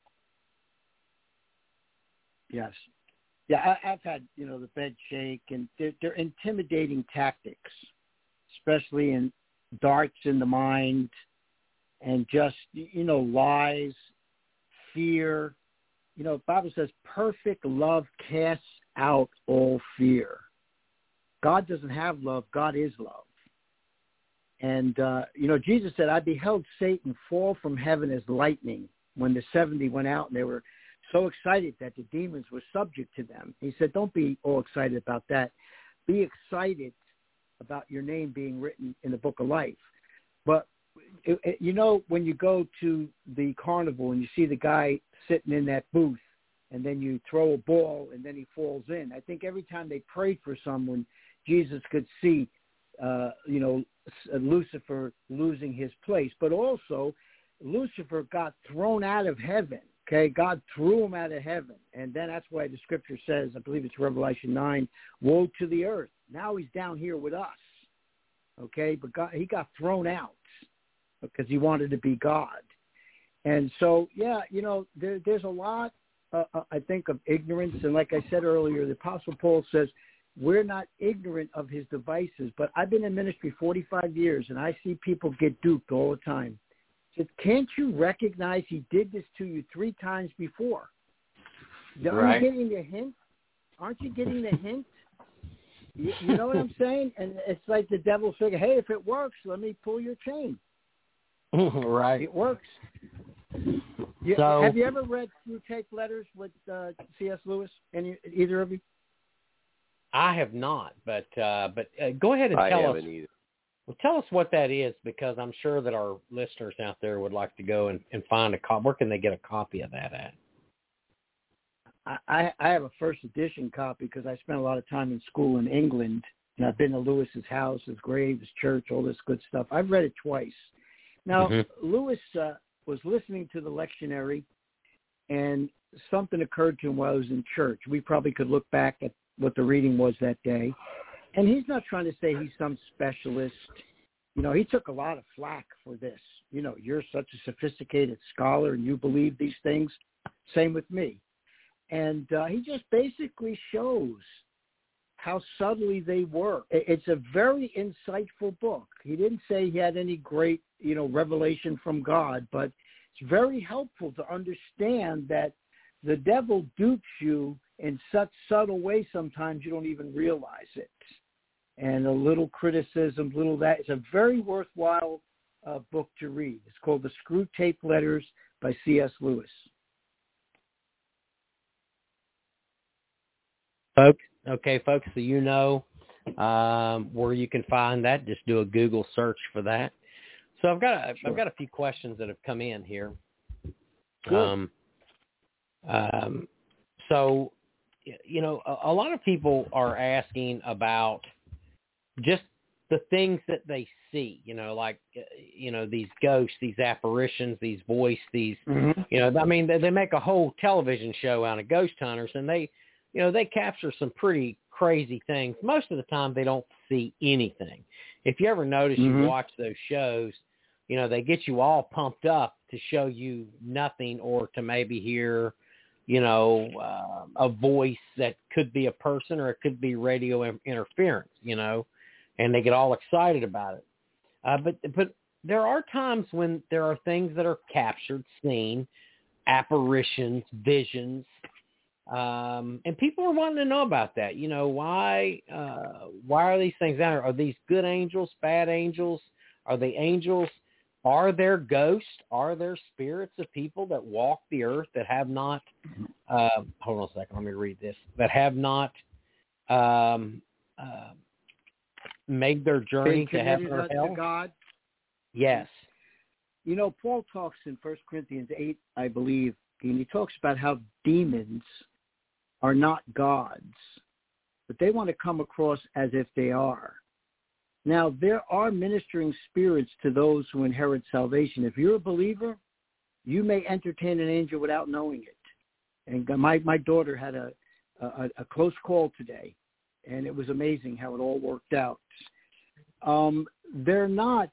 Yes. Yeah, I've had, the bed shake, and they're intimidating tactics, especially in darts in the mind and just, lies, fear. The Bible says perfect love casts out all fear. God doesn't have love. God is love. And, Jesus said, I beheld Satan fall from heaven as lightning when the 70 went out, and they were so excited that the demons were subject to them. He said, don't be all excited about that. Be excited about your name being written in the book of life. But, when you go to the carnival and you see the guy sitting in that booth, and then you throw a ball and then he falls in, I think every time they prayed for someone, Jesus could see, Lucifer losing his place. But also, Lucifer got thrown out of heaven. Okay, God threw him out of heaven. And then that's why the scripture says, I believe it's Revelation 9, woe to the earth. Now he's down here with us. Okay, but he got thrown out because he wanted to be God. And so, there's a lot, I think, of ignorance. And like I said earlier, the Apostle Paul says, we're not ignorant of his devices. But I've been in ministry 45 years, and I see people get duped all the time. Said, can't you recognize he did this to you 3 times before? Aren't you getting the hint? Aren't you getting the hint? You know what I'm saying? And it's like the devil saying, hey, if it works, let me pull your chain. Right. It works. So, have you ever read Screwtape Letters with C.S. Lewis? Either of you? I have not, but go ahead and I tell us. haven't either. Well, tell us what that is, because I'm sure that our listeners out there would like to go and find a copy. Where can they get a copy of that at? I have a first edition copy because I spent a lot of time in school in England, and I've been to Lewis's house, his grave, his church, all this good stuff. I've read it twice. Now, Lewis was listening to the lectionary, and something occurred to him while he was in church. We probably could look back at what the reading was that day. And he's not trying to say he's some specialist. You know, he took a lot of flack for this. You know, you're such a sophisticated scholar and you believe these things. Same with me. And he just basically shows how subtly they work. It's a very insightful book. He didn't say he had any great, revelation from God, but it's very helpful to understand that the devil dupes you in such subtle ways sometimes you don't even realize it. And a little criticism, little that. It's a very worthwhile book to read. It's called The Screwtape Letters by C.S. Lewis. Folks, so where you can find that. Just do a Google search for that. So I've got a few questions that have come in here. Good. So, a lot of people are asking about just the things that they see, these ghosts, these apparitions, these voices, these, they make a whole television show out of ghost hunters, and they capture some pretty crazy things. Most of the time they don't see anything. If you ever notice, you watch those shows, they get you all pumped up to show you nothing, or to maybe hear, a voice that could be a person, or it could be radio interference, and they get all excited about it. But there are times when there are things that are captured, seen, apparitions, visions, and people are wanting to know about that. Why are these things out there? Are these good angels, bad angels? Are they angels? Are there ghosts? Are there spirits of people that walk the earth that have not, hold on a second, let me read this, that have not made their journey to heaven or hell? To God? Yes. Paul talks in 1 Corinthians 8, I believe, and he talks about how demons are not gods, but they want to come across as if they are. Now, there are ministering spirits to those who inherit salvation. If you're a believer, you may entertain an angel without knowing it. And my daughter had a close call today, and it was amazing how it all worked out. They're not,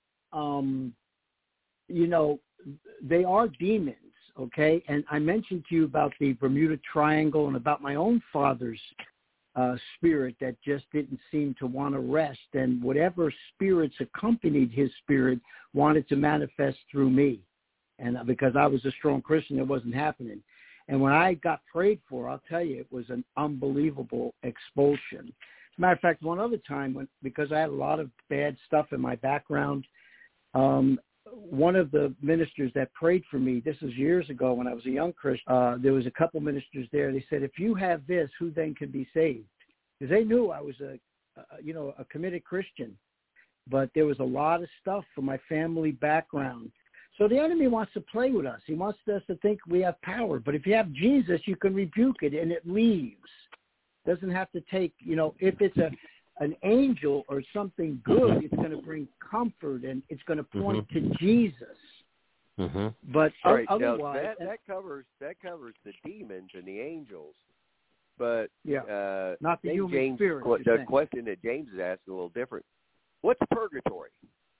they are demons, okay? And I mentioned to you about the Bermuda Triangle and about my own father's spirit that just didn't seem to want to rest, and whatever spirits accompanied his spirit wanted to manifest through me. And because I was a strong Christian, it wasn't happening. And when I got prayed for, I'll tell you, it was an unbelievable expulsion. As a matter of fact, one other time, because I had a lot of bad stuff in my background, one of the ministers that prayed for me, this was years ago when I was a young Christian, there was a couple ministers there. They said, if you have this, who then can be saved? Because they knew I was a committed Christian. But there was a lot of stuff from my family background. So the enemy wants to play with us. He wants us to think we have power. But if you have Jesus, you can rebuke it, and it leaves. It doesn't have to take, if it's an angel or something good, it's going to bring comfort, and it's going to point to Jesus. But right, otherwise, now, that covers the demons and the angels. But not the human spirit. The question that James is asking a little different. What's purgatory?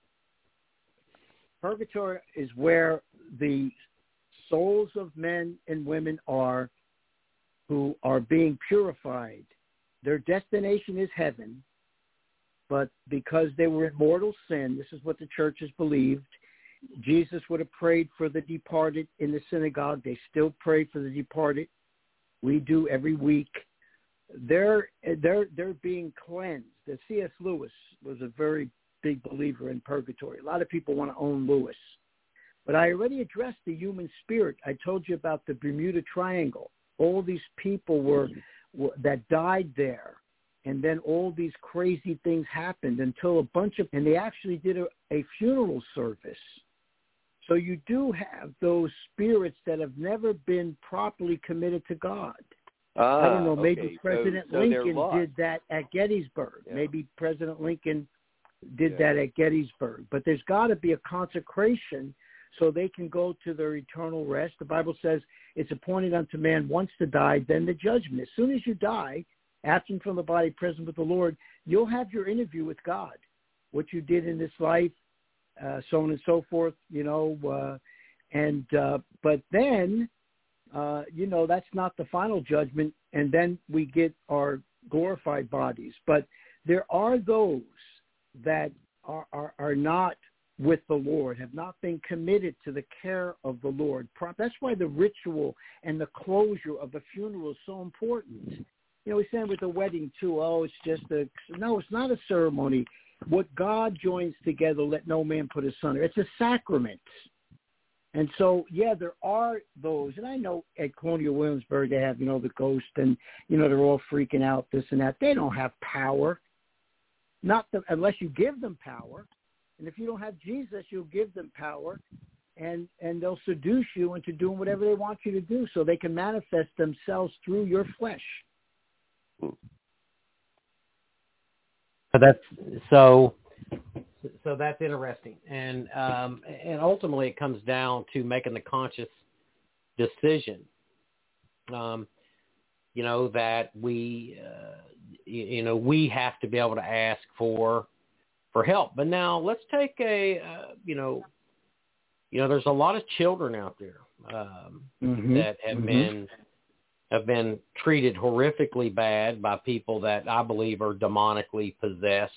Purgatory is where the souls of men and women are who are being purified. Their destination is heaven, but because they were in mortal sin, this is what the churches believed, Jesus would have prayed for the departed in the synagogue. They still pray for the departed. We do every week. They're being cleansed. The C.S. Lewis was a very big believer in purgatory. A lot of people want to own Lewis. But I already addressed the human spirit. I told you about the Bermuda Triangle. All these people were that died there. And then all these crazy things happened until and they actually did a funeral service. So you do have those spirits that have never been properly committed to God. I don't know, maybe President Lincoln did that at Gettysburg. Yeah. Maybe President Lincoln did that at Gettysburg. But there's got to be a consecration so they can go to their eternal rest. The Bible says it's appointed unto man once to die, then the judgment. As soon as you die, absent from the body, present with the Lord, you'll have your interview with God, what you did in this life, so on and so forth, but then, that's not the final judgment, and then we get our glorified bodies. But there are those that are not with the Lord, have not been committed to the care of the Lord. That's why the ritual and the closure of the funeral is so important. We say with the wedding, too, no, it's not a ceremony. What God joins together, let no man put asunder. It's a sacrament. And so, there are those. And I know at Colonial Williamsburg, they have, the ghost and, they're all freaking out, this and that. They don't have power, unless you give them power. And if you don't have Jesus, you'll give them power. And they'll seduce you into doing whatever they want you to do so they can manifest themselves through your flesh. So that's interesting, and ultimately it comes down to making the conscious decision. That we have to be able to ask for help. But now let's take there's a lot of children out there that have been treated horrifically bad by people that I believe are demonically possessed,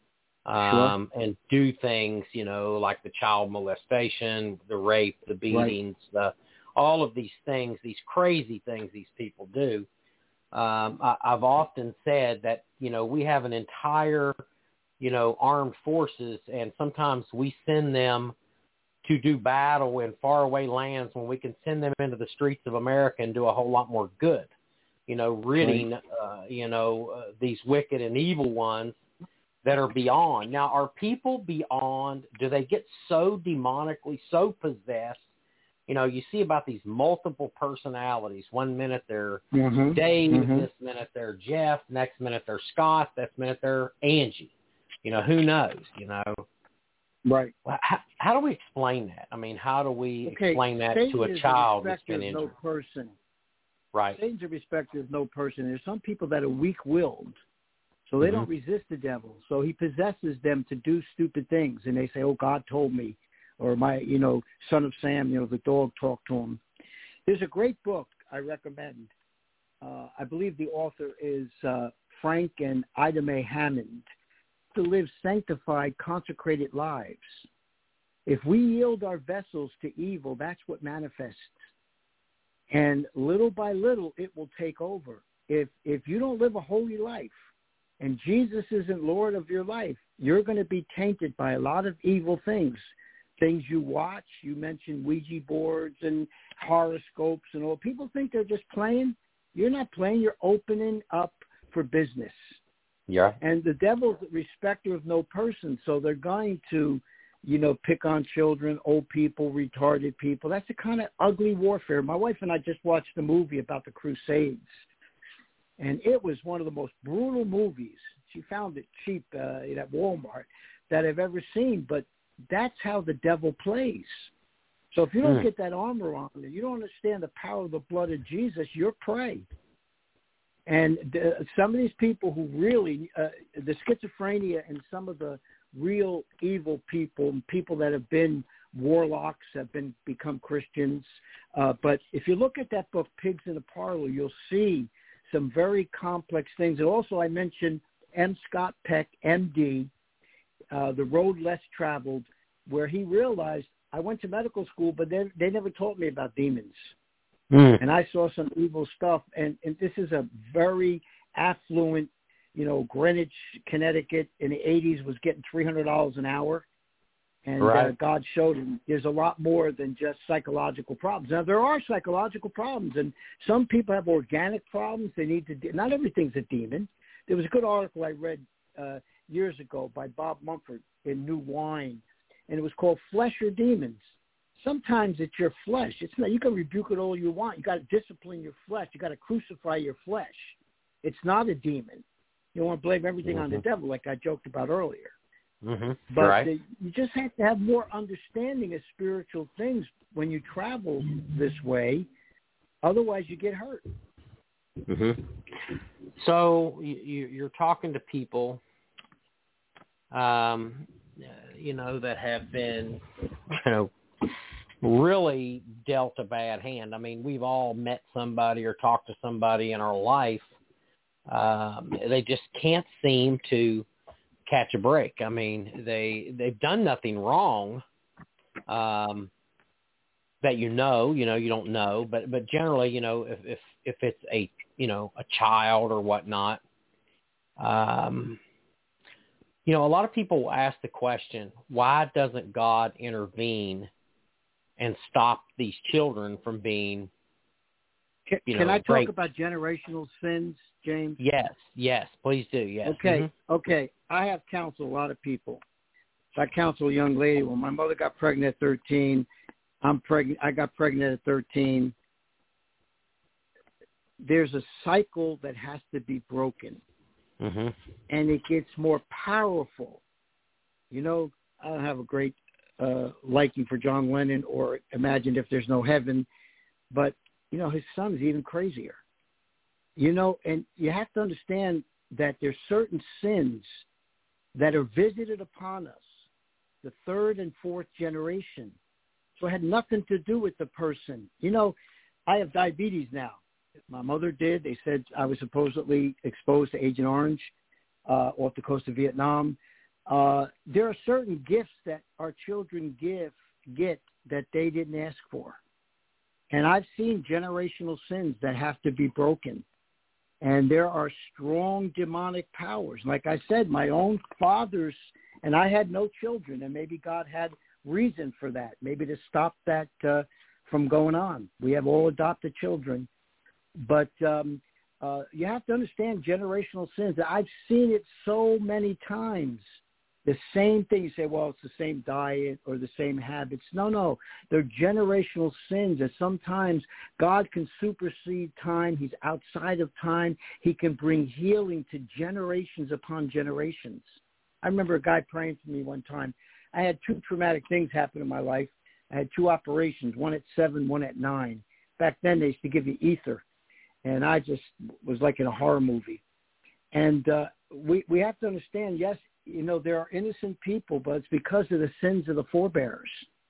and do things, like the child molestation, the rape, the beatings, all of these things, these crazy things these people do. I've often said that, we have an entire, armed forces, and sometimes we send them to do battle in faraway lands when we can send them into the streets of America and do a whole lot more good, ridding, these wicked and evil ones that are beyond. Now, are people beyond, do they get so demonically, so possessed? You see about these multiple personalities. One minute they're Dave, this minute they're Jeff, next minute they're Scott, next minute they're Angie. Who knows, Right. How do we explain that? I mean, how do we explain that to a child that's been injured? No person. Right. Satan's a respecter of no person. There's some people that are weak-willed, so they don't resist the devil. So he possesses them to do stupid things, and they say, "Oh, God told me," or my, son of Sam, the dog talked to him. There's a great book I recommend. I believe the author is Frank and Ida Mae Hammond. To live sanctified, consecrated lives. If we yield our vessels to evil, that's what manifests. And little by little, it will take over. If you don't live a holy life and Jesus isn't Lord of your life, you're going to be tainted by a lot of evil things. Things you watch. You mentioned Ouija boards and horoscopes and all. People think they're just playing. You're not playing. You're opening up for business. Yeah. And the devil's a respecter of no person, so they're going to, pick on children, old people, retarded people. That's the kind of ugly warfare. My wife and I just watched a movie about the Crusades, and it was one of the most brutal movies. She found it cheap at Walmart that I've ever seen, but that's how the devil plays. So if you don't get that armor on, you don't understand the power of the blood of Jesus, you're prey. And some of these people who really, the schizophrenia and some of the real evil people that have been warlocks, have become Christians. But if you look at that book, Pigs in the Parlor, you'll see some very complex things. And also I mentioned M. Scott Peck, M.D., The Road Less Traveled, where he realized I went to medical school, but they never taught me about demons. And I saw some evil stuff, and this is a very affluent, Greenwich, Connecticut in the 80s was getting $300 an hour. And right. God showed him there's a lot more than just psychological problems. Now, there are psychological problems, and some people have organic problems. They need to. Not everything's a demon. There was a good article I read years ago by Bob Mumford in New Wine, and it was called "Flesh or Demons." Sometimes it's your flesh. It's not. You can rebuke it all you want. You got to discipline your flesh. You got to crucify your flesh. It's not a demon. You don't want to blame everything on the devil, like I joked about earlier. Mm-hmm. But right. You just have to have more understanding of spiritual things when you travel this way. Otherwise, you get hurt. Mm-hmm. So you're talking to people, that have been, really dealt a bad hand. I mean, we've all met somebody or talked to somebody in our life. They just can't seem to catch a break. I mean, they've done nothing wrong, that you don't know, but generally, if it's a child or whatnot, a lot of people will ask the question, why doesn't God intervene and stop these children from being, Can I talk about generational sins, James? Yes, please do, yes. Okay, mm-hmm. Okay. I have counseled a lot of people. So I counseled a young lady. When my mother got pregnant at 13, I got pregnant at 13. There's a cycle that has to be broken. Mm-hmm. And it gets more powerful. I don't have a great liking for John Lennon or Imagine If There's No Heaven, but, his son is even crazier. And you have to understand that there's certain sins that are visited upon us, the third and fourth generation. So it had nothing to do with the person. I have diabetes now. My mother did. They said I was supposedly exposed to Agent Orange off the coast of Vietnam. There are certain gifts that our children get that they didn't ask for. And I've seen generational sins that have to be broken. And there are strong demonic powers. Like I said, my own father's, and I had no children, and maybe God had reason for that, maybe to stop that from going on. We have all adopted children. But you have to understand generational sins. I've seen it so many times. The same thing. You say, well, it's the same diet or the same habits. No. They're generational sins that sometimes God can supersede time. He's outside of time. He can bring healing to generations upon generations. I remember a guy praying for me one time. I had 2 traumatic things happen in my life. I had 2 operations, one at 7, one at 9. Back then, they used to give you ether. And I just was like in a horror movie. And we have to understand, yes, there are innocent people, but it's because of the sins of the forebears.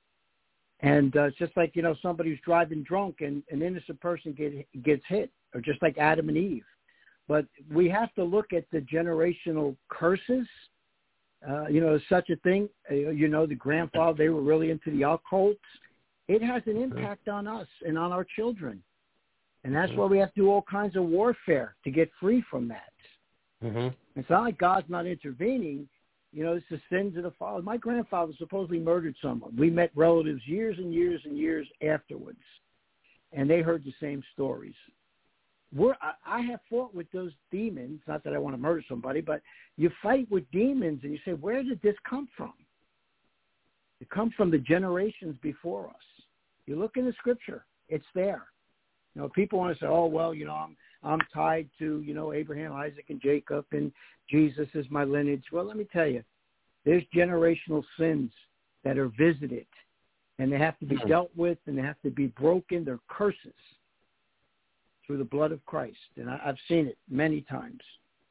And it's just like, somebody who's driving drunk and an innocent person gets hit, or just like Adam and Eve. But we have to look at the generational curses. Such a thing. The grandfather, they were really into the occult. It has an impact on us and on our children. And that's why we have to do all kinds of warfare to get free from that. Mm-hmm. It's not like God's not intervening. It's the sins of the father. My grandfather supposedly murdered someone. We met relatives years and years and years afterwards, and they heard the same stories. I have fought with those demons. Not that I want to murder somebody, but you fight with demons, and you say, where did this come from? It comes from the generations before us. You look in the Scripture; it's there. People want to say, oh, well, I'm tied to, Abraham, Isaac, and Jacob, and Jesus is my lineage. Well, let me tell you, there's generational sins that are visited, and they have to be dealt with, and they have to be broken. They're curses through the blood of Christ, and I've seen it many times.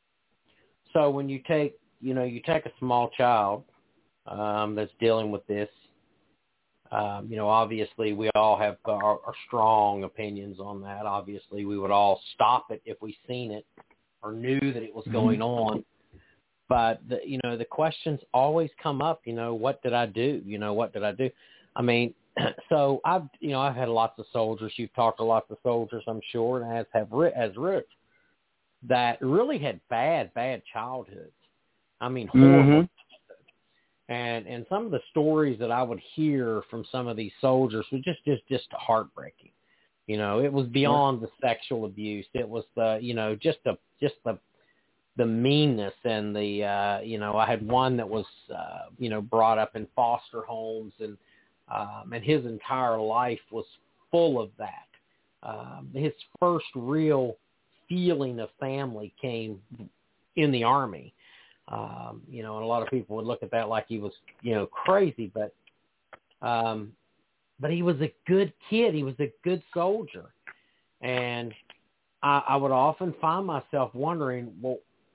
So when you take a small child that's dealing with this, obviously we all have our strong opinions on that. Obviously, we would all stop it if we seen it or knew that it was going on. But the questions always come up. What did I do? What did I do? I mean, so I've had lots of soldiers. You've talked to lots of soldiers, I'm sure, and as Rich, that really had bad childhoods. I mean, horrible. And some of the stories that I would hear from some of these soldiers were just heartbreaking. You know, it was beyond the sexual abuse. It was just the meanness and the I had one that was brought up in foster homes, and his entire life was full of that. His first real feeling of family came in the Army. And a lot of people would look at that like he was, crazy, but he was a good kid. He was a good soldier. And I would often find myself wondering, well,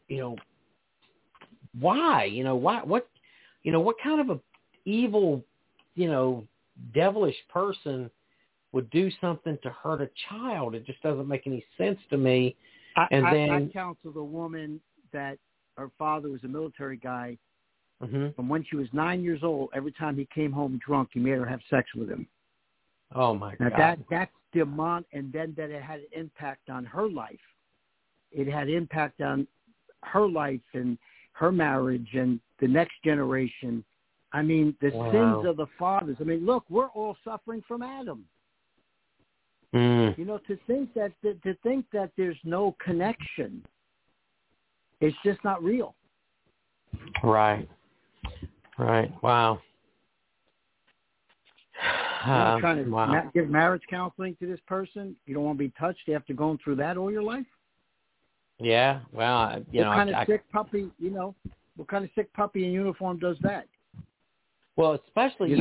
why? What kind of a evil, devilish person would do something to hurt a child? It just doesn't make any sense to me. I counseled a woman that her father was a military guy. From when she was 9 years old, every time he came home drunk, he made her have sex with him. Oh, my God. Now, that's demonic, and then that it had an impact on her life. It had impact on her life and her marriage and the next generation. I mean, the sins of the fathers. I mean, look, we're all suffering from Adam. To think that there's no connection, it's just not real. Right. Wow. You're trying to give marriage counseling to this person. You don't want to be touched after going through that all your life. Yeah. Well, what kind of sick puppy? What kind of sick puppy in uniform does that? Well, especially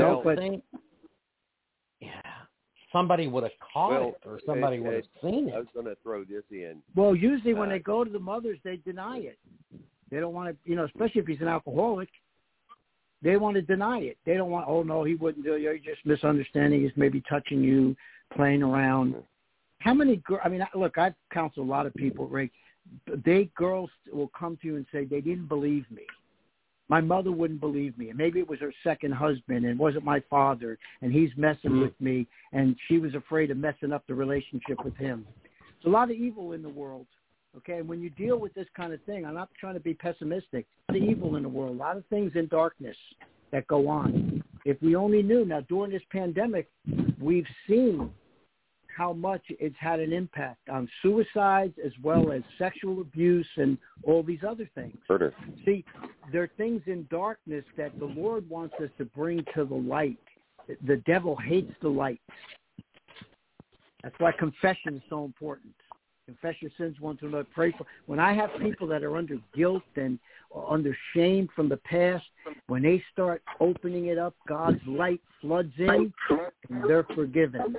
somebody would have caught it, or somebody would have seen it. I was going to throw this in. Well, usually when they go to the mothers, they deny it. They don't want to, especially if he's an alcoholic, they want to deny it. They don't want, oh, no, he wouldn't do it. You're just misunderstanding. He's maybe touching you, playing around. How many girls, look, I've counseled a lot of people, Rick. Girls will come to you and say, they didn't believe me. My mother wouldn't believe me. And maybe it was her second husband and it wasn't my father, and he's messing with me, and she was afraid of messing up the relationship with him. There's a lot of evil in the world, okay? And when you deal with this kind of thing, I'm not trying to be pessimistic. There's a lot of evil in the world, a lot of things in darkness that go on. If we only knew. Now, during this pandemic, we've seen how much it's had an impact on suicides as well as sexual abuse and all these other things. Murder. See, there are things in darkness that the Lord wants us to bring to the light. The devil hates the light. That's why confession is so important. Confess your sins one to another. Pray for. When I have people that are under guilt and under shame from the past, when they start opening it up, God's light floods in, and they're forgiven.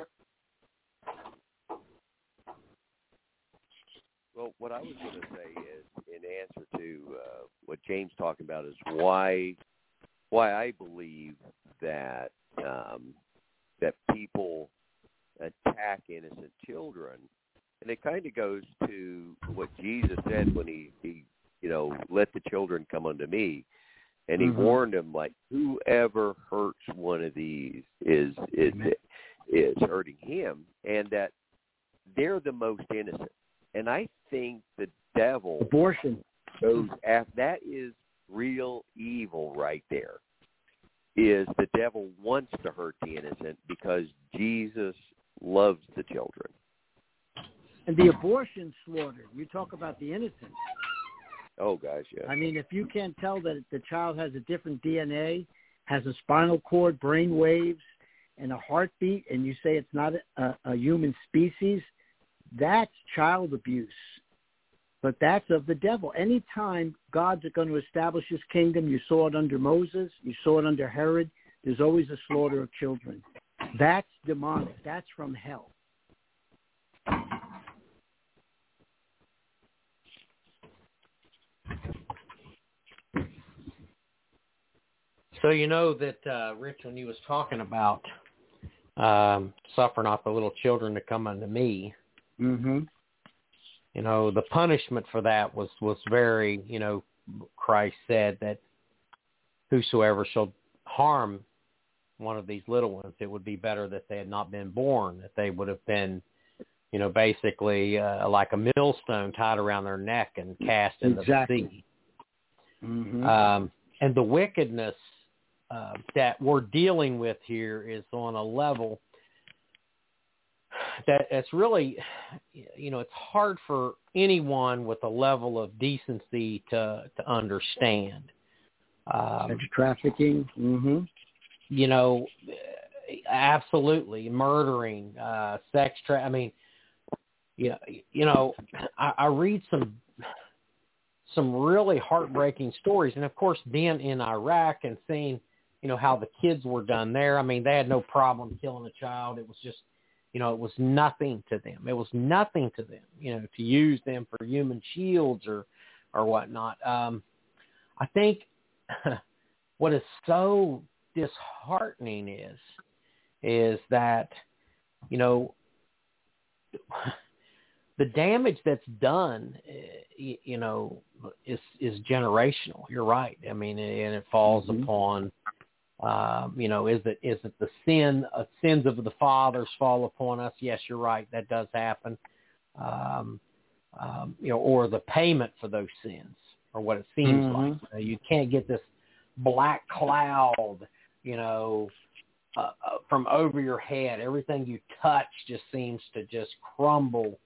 Well, what I was going to say is, in answer to what James talked about, is why I believe that that people attack innocent children, and it kind of goes to what Jesus said when he let the children come unto me, and he warned them, like, whoever hurts one of these is hurting him, and that they're the most innocent. And I think the devil abortion goes after that. Is real evil right there. Is the devil wants to hurt the innocent because Jesus loves the children. And the abortion slaughter. You talk about the innocent. Oh gosh, yeah. I mean, if you can't tell that the child has a different DNA, has a spinal cord, brain waves, and a heartbeat, and you say it's not a human species, that's child abuse. But that's of the devil. Anytime God's going to establish his kingdom, you saw it under Moses, you saw it under Herod, there's always a slaughter of children. That's demonic. That's from hell. So that, Rich, when you was talking about suffer not the little children to come unto me, the punishment for that was very, Christ said that whosoever shall harm one of these little ones, it would be better that they had not been born, that they would have been, basically like a millstone tied around their neck and cast into the sea. Mm-hmm. And the wickedness that we're dealing with here is on a level that's really, it's hard for anyone with a level of decency to understand. Sex trafficking. Mm-hmm. Absolutely. Murdering, sex I mean, I read some really heartbreaking stories. And of course, being in Iraq and seeing, how the kids were done there. I mean, they had no problem killing a child. It was just, it was nothing to them. It was nothing to them, to use them for human shields or whatnot. I think what is so disheartening is that, the damage that's done, is generational. You're right. I mean, and it falls upon, is it the sins of the fathers fall upon us? Yes, you're right. That does happen. Or the payment for those sins, or what it seems like. You can't get this black cloud, from over your head. Everything you touch just seems to just crumble.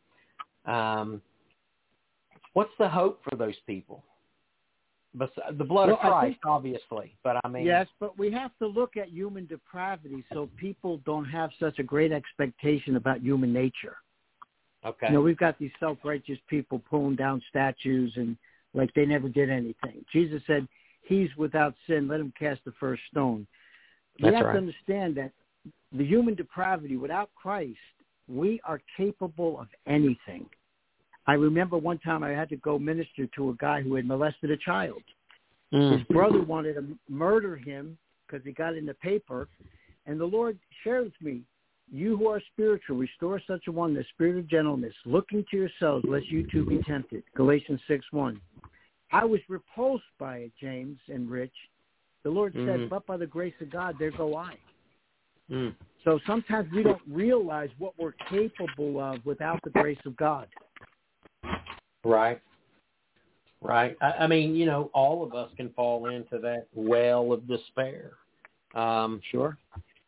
What's the hope for those people? The blood of Christ, obviously. But I mean, yes, but we have to look at human depravity so people don't have such a great expectation about human nature. Okay. We've got these self-righteous people pulling down statues and like they never did anything. Jesus said, "He's without sin, let him cast the first stone." We have to understand that the human depravity, without Christ, we are capable of anything. I remember one time I had to go minister to a guy who had molested a child. His brother wanted to murder him because he got in the paper. And the Lord shared with me, "You who are spiritual, restore such a one, the spirit of gentleness, looking to yourselves, lest you too be tempted." Galatians 6:1. I was repulsed by it, James and Rich. The Lord said, "But by the grace of God, there go I." So sometimes we don't realize what we're capable of without the grace of God. Right. I mean, all of us can fall into that well of despair. Sure.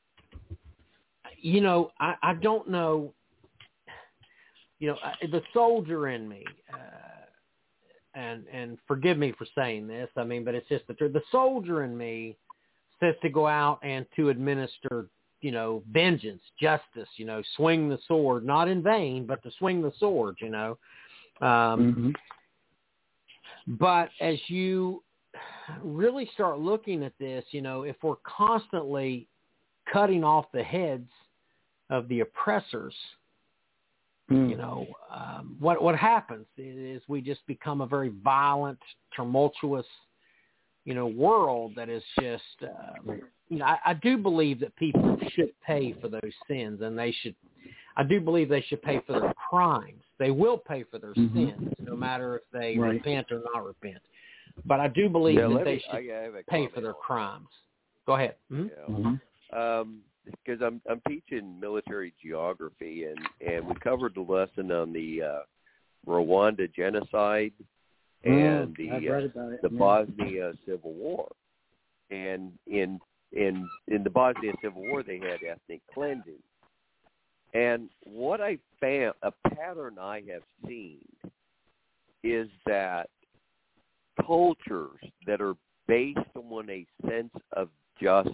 I don't know, the soldier in me, and forgive me for saying this, I mean, but it's just the truth. The soldier in me says to go out and to administer, vengeance, justice, swing the sword, not in vain, but to swing the sword, But as you really start looking at this, if we're constantly cutting off the heads of the oppressors, what happens is we just become a very violent, tumultuous, world that is just, I do believe that people should pay for those sins, and I do believe they should pay for their crimes. They will pay for their sins, no matter if they repent or not repent. But I do believe that they should pay for their crimes. Go ahead. Because I'm teaching military geography, and we covered the lesson on the Rwanda genocide and the Bosnia Civil War. And in the Bosnia Civil War, they had ethnic cleansing. And what I found, a pattern I have seen, is that cultures that are based on a sense of justice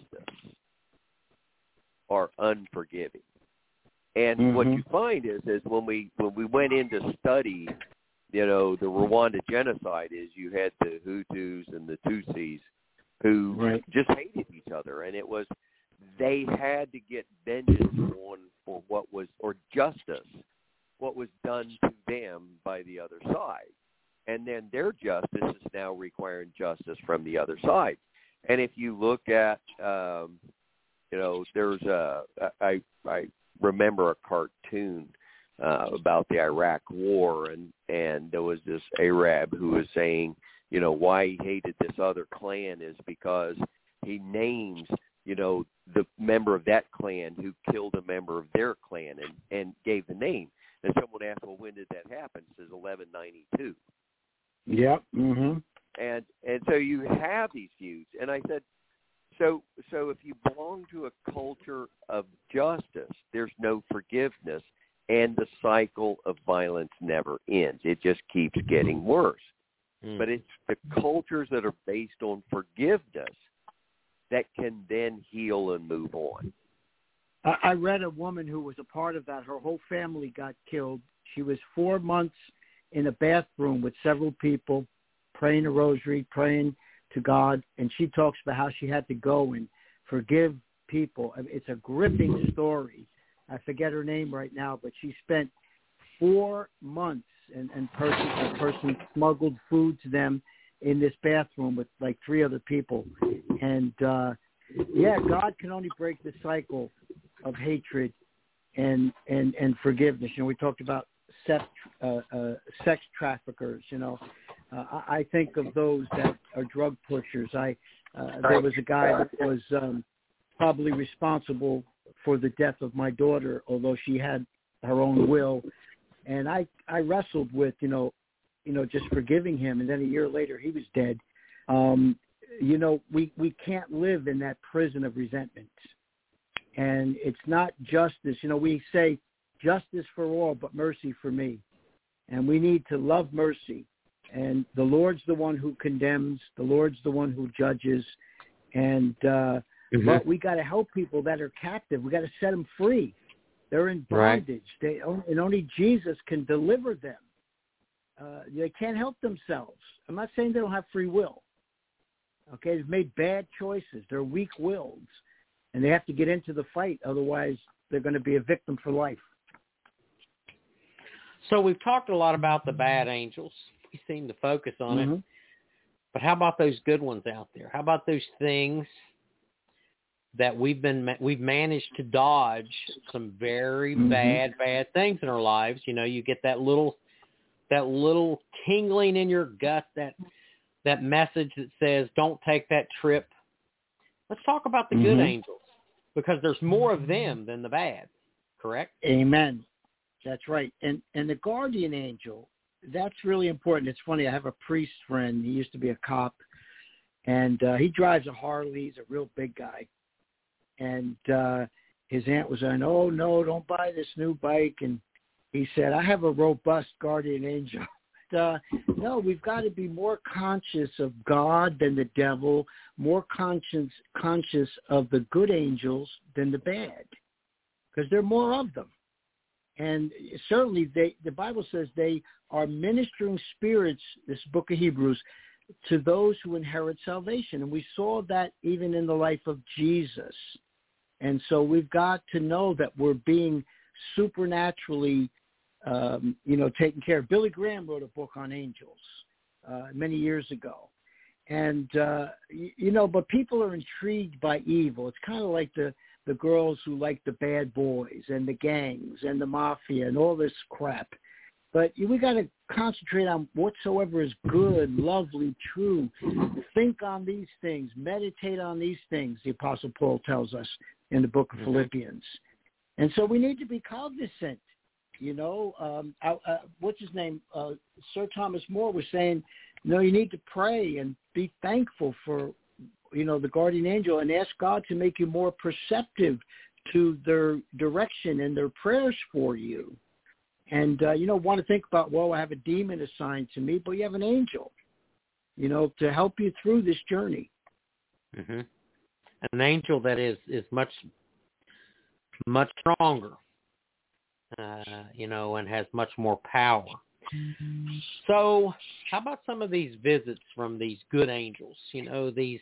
are unforgiving. And what you find is when we went in to study, the Rwanda genocide, is you had the Hutus and the Tutsis who just hated each other, and it was they had to get vengeance on for justice, what was done to them by the other side. And then their justice is now requiring justice from the other side. And if you look at, there's I remember a cartoon about the Iraq War, and there was this Arab who was saying, why he hated this other clan is because he names, the member of that clan who killed a member of their clan and gave the name. And someone asked, well, when did that happen? It says 1192. Yep. And so you have these feuds. And I said, So if you belong to a culture of justice, there's no forgiveness, and the cycle of violence never ends. It just keeps getting worse. But it's the cultures that are based on forgiveness that can then heal and move on. I read a woman who was a part of that. Her whole family got killed. She was 4 months in a bathroom with several people, praying a rosary, praying to God, and she talks about how she had to go and forgive people. I mean, it's a gripping story. I forget her name right now, but she spent 4 months and a person smuggled food to them in this bathroom with like 3 other people. And, God can only break the cycle of hatred and forgiveness. You know, we talked about sex traffickers, you know. I think of those that are drug pushers. There was a guy that was probably responsible for the death of my daughter, although she had her own will. And I wrestled with, just forgiving him. And then a year later, he was dead. We can't live in that prison of resentment. And it's not justice. You know, we say justice for all, but mercy for me. And we need to love mercy. And the Lord's the one who condemns. The Lord's the one who judges. And but we got to help people that are captive. We got to set them free. They're in bondage. Right. And only Jesus can deliver them. They can't help themselves. I'm not saying they don't have free will. Okay, they've made bad choices. They're weak-willed, and they have to get into the fight. Otherwise, they're going to be a victim for life. So we've talked a lot about the bad angels. We seem to focus on it. But how about those good ones out there? How about those things that we've managed to dodge some very bad things in our lives? You know, you get that little tingling in your gut, that message that says, don't take that trip. Let's talk about the good angels, because there's more of them than the bad, correct? Amen. That's right. And the guardian angel, that's really important. It's funny, I have a priest friend. He used to be a cop, and he drives a Harley. He's a real big guy. And his aunt was saying, oh, no, don't buy this new bike. And he said, I have a robust guardian angel. No, we've got to be more conscious of God than the devil, more conscious of the good angels than the bad, because there are more of them. And certainly the Bible says they are ministering spirits, this book of Hebrews, to those who inherit salvation. And we saw that even in the life of Jesus. And so we've got to know that we're being supernaturally taken care of. Billy Graham wrote a book on angels many years ago. And, but people are intrigued by evil. It's kind of like the girls who like the bad boys and the gangs and the mafia and all this crap. But we got to concentrate on whatsoever is good, lovely, true. Think on these things. Meditate on these things, the Apostle Paul tells us in the book of Philippians. And so we need to be cognizant. What's his name? Sir Thomas More was saying, you need to pray and be thankful for, the guardian angel, and ask God to make you more perceptive to their direction and their prayers for you. And, want to think about, I have a demon assigned to me, but you have an angel, to help you through this journey. An angel that is much, much stronger. And has much more power. So how about some of these visits from these good angels, these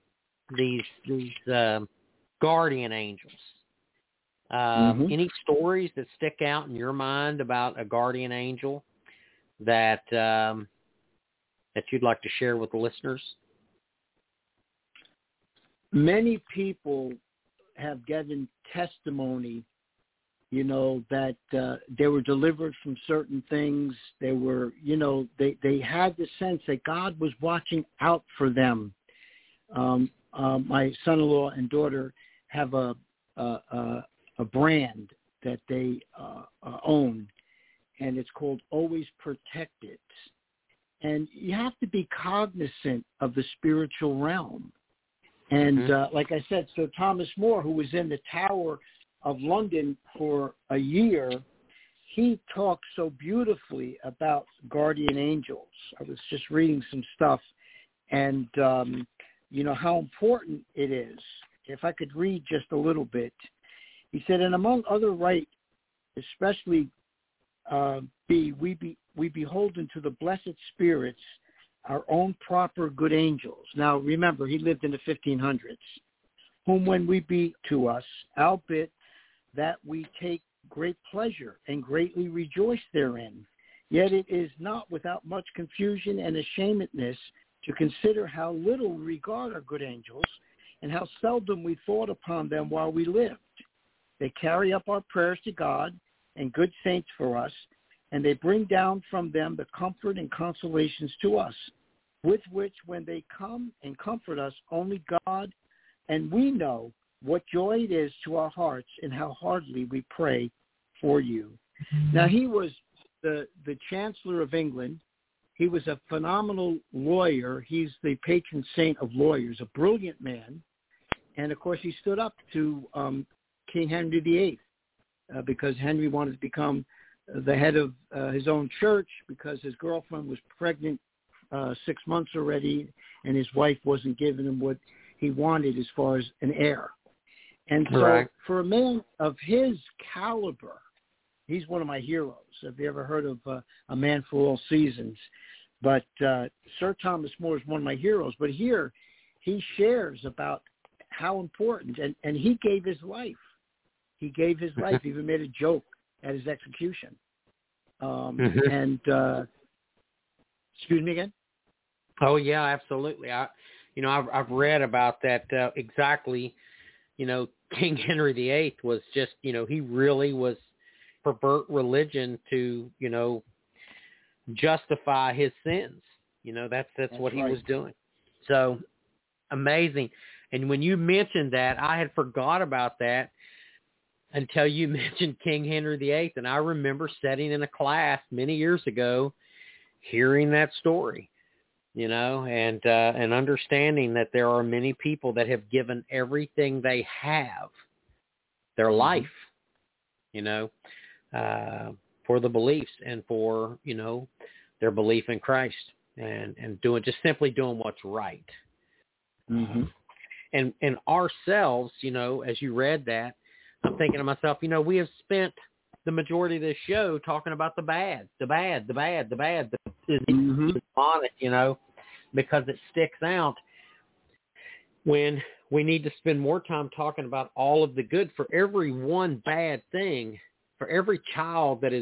guardian angels? Any stories that stick out in your mind about a guardian angel that you'd like to share with the listeners? Many people have given testimony that they were delivered from certain things. They were, they had the sense that God was watching out for them. My son-in-law and daughter have a brand that they own, and it's called Always Protected. And you have to be cognizant of the spiritual realm. And like I said, Sir Thomas More, who was in the Tower of London for a year, he talks so beautifully about guardian angels. I was just reading some stuff, and how important it is. If I could read just a little bit, he said, and among other right, especially we beholden to the blessed spirits, our own proper good angels. Now remember, he lived in the 1500s, whom when we be to us, albeit that we take great pleasure and greatly rejoice therein. Yet it is not without much confusion and ashamedness to consider how little we regard our good angels and how seldom we thought upon them while we lived. They carry up our prayers to God and good saints for us, and they bring down from them the comfort and consolations to us, with which when they come and comfort us, only God and we know what joy it is to our hearts and how heartily we pray for you. Now, he was the Chancellor of England. He was a phenomenal lawyer. He's the patron saint of lawyers, a brilliant man. And, of course, he stood up to King Henry VIII because Henry wanted to become the head of his own church because his girlfriend was pregnant 6 months already, and his wife wasn't giving him what he wanted as far as an heir. And so for a man of his caliber, he's one of my heroes. Have you ever heard of A Man for All Seasons? But Sir Thomas More is one of my heroes. But here he shares about how important, and he gave his life. He gave his life, even made a joke at his execution. And excuse me again? Oh, yeah, absolutely. I've read about that exactly. King Henry VIII was just, he really was pervert religion to, justify his sins. That's what he was doing. So amazing. And when you mentioned that, I had forgot about that until you mentioned King Henry VIII. And I remember sitting in a class many years ago, hearing that story, and understanding that there are many people that have given everything they have, their life, for the beliefs and for, their belief in Christ and simply doing what's right. Mm-hmm. And ourselves, as you read that, I'm thinking to myself, we have spent the majority of this show talking about the bad, on it, because it sticks out, when we need to spend more time talking about all of the good. For every one bad thing, for every child that has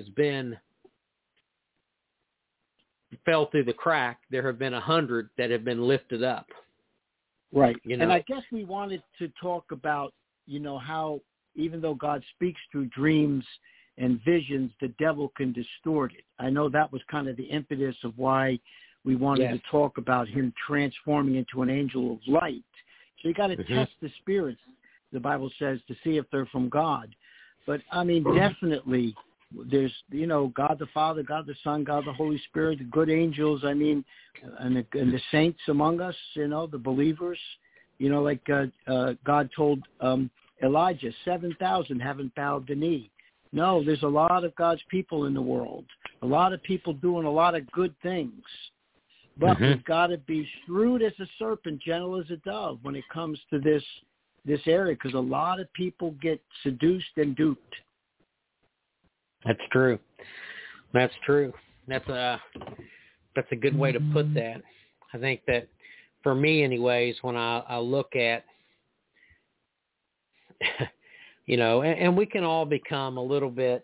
fell through the crack, there have been 100 that have been lifted up. Right. And I guess we wanted to talk about, how even though God speaks through dreams and visions, the devil can distort it. I know that was kind of the impetus of why we wanted to talk about him transforming into an angel of light. So you got to test the spirits, the Bible says, to see if they're from God. But, I mean, definitely there's, God the Father, God the Son, God the Holy Spirit, the good angels, and the saints among us, the believers. Like God told Elijah, 7,000 haven't bowed the knee. No, there's a lot of God's people in the world, a lot of people doing a lot of good things. But we've got to be shrewd as a serpent, gentle as a dove when it comes to this area, because a lot of people get seduced and duped. That's true. That's true. That's a good way to put that. I think that for me, anyways, when I look at, and we can all become a little bit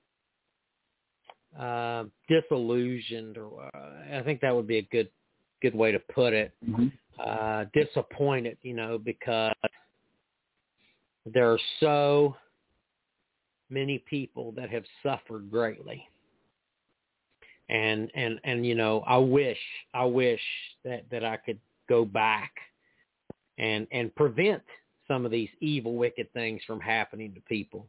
disillusioned, or I think that would be a good way to put it. Disappointed, because there are so many people that have suffered greatly, and I wish that I could go back and prevent some of these evil, wicked things from happening to people.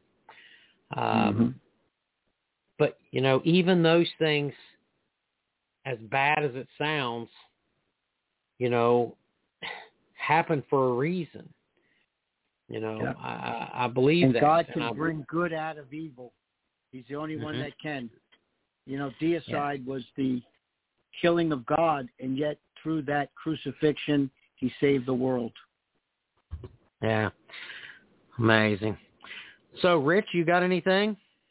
But, even those things, as bad as it sounds, happened for a reason. You know, Yeah. I believe and that. God can bring good out of evil. He's the only one that can. You know, deicide was the killing of God, and yet through that crucifixion, he saved the world. Yeah. Amazing. So, Rich, you got anything?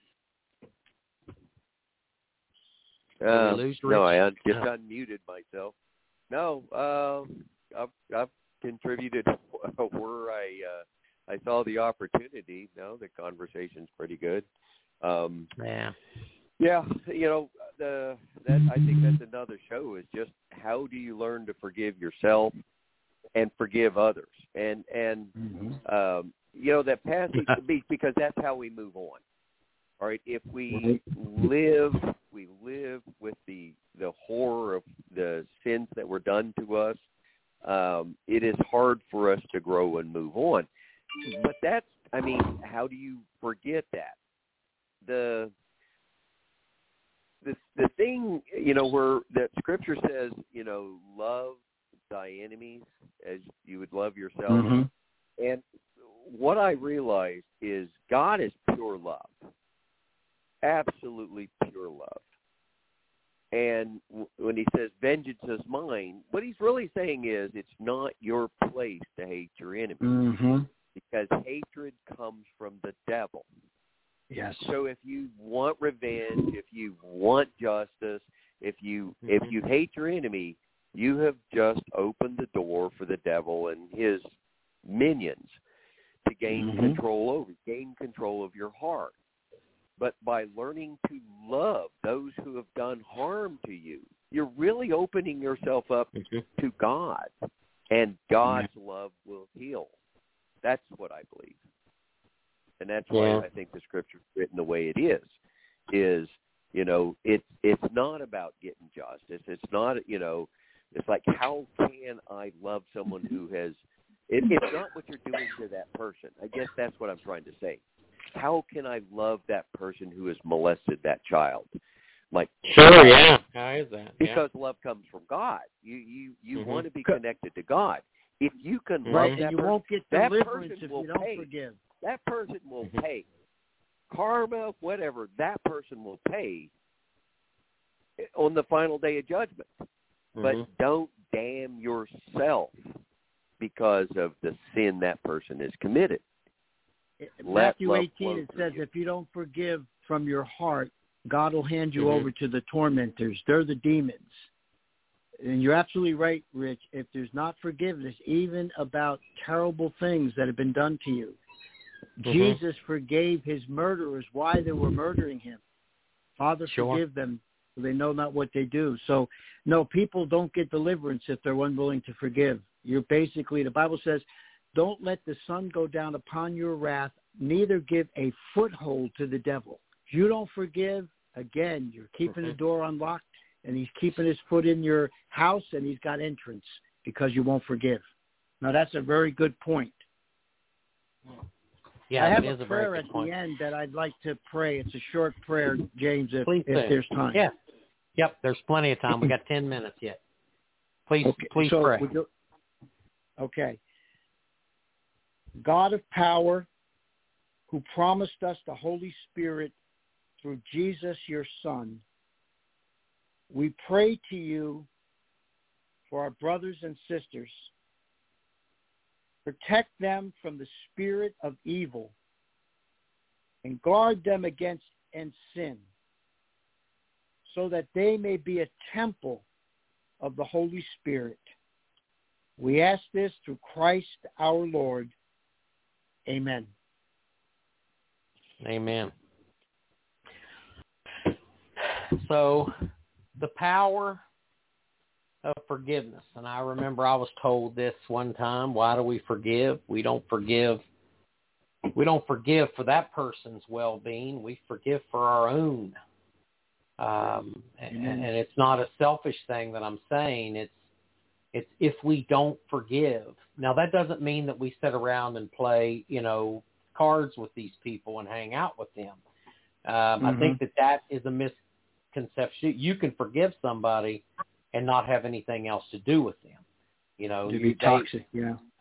No, I just unmuted myself. No, I've contributed where I saw the opportunity. No, the conversation's pretty good. Yeah. Yeah, you know, I think that's another show, is just how do you learn to forgive yourself and forgive others, and you know, that passage, because that's how we move on. All right, if we live with the horror of the sins that were done to us, it is hard for us to grow and move on. But that's, I mean, how do you forget that? The thing, you know, where that Scripture says, you know, love thy enemies as you would love yourself. Mm-hmm. And what I realized is God is pure love, absolutely pure love. And when he says, vengeance is mine, what he's really saying is it's not your place to hate your enemy, because hatred comes from the devil. Yes. So if you want revenge, if you want justice, if you hate your enemy, you have just opened the door for the devil and his minions to gain control of your heart. But by learning to love those who have done harm to you, you're really opening yourself up to God, and God's love will heal. That's what I believe. And that's why I think the Scripture is written the way it is, you know, it's not about getting justice. It's not, you know, it's like, how can I love someone who has, it's not what you're doing to that person. I guess that's what I'm trying to say. How can I love that person who has molested that child? Like, sure, yeah. How is that? Because love comes from God. You want to be connected to God. If you can love that you person, won't get that deliverance person if will you don't pay. forgive. That person will pay. Karma, whatever, that person will pay on the final day of judgment. But don't damn yourself because of the sin that person has committed. Matthew 18, it says, if you don't forgive from your heart, God will hand you over to the tormentors. They're the demons. And you're absolutely right, Rich. If there's not forgiveness, even about terrible things that have been done to you, Jesus forgave his murderers while they were murdering him. Father, forgive them, for they know not what they do. So, no, people don't get deliverance if they're unwilling to forgive. You're basically, the Bible says, don't let the sun go down upon your wrath, neither give a foothold to the devil. If you don't forgive, again, you're keeping the door unlocked, and he's keeping his foot in your house, and he's got entrance because you won't forgive. Now, that's a very good point. Yeah, I have it is a prayer at the end that I'd like to pray. It's a short prayer, James, if there's time. Yeah. Yep, there's plenty of time. We got 10 minutes yet. Please so pray. Okay. God of power, who promised us the Holy Spirit through Jesus, your Son, we pray to you for our brothers and sisters. Protect them from the spirit of evil and guard them against sin, so that they may be a temple of the Holy Spirit. We ask this through Christ our Lord. Amen. Amen. So, the power of forgiveness. And I remember I was told this one time, why do we forgive? We don't forgive for that person's well-being. We forgive for our own. And it's not a selfish thing that I'm saying. It's if we don't forgive. Now, that doesn't mean that we sit around and play, cards with these people and hang out with them. I think that is a misconception. You can forgive somebody and not have anything else to do with them. To be toxic, yeah.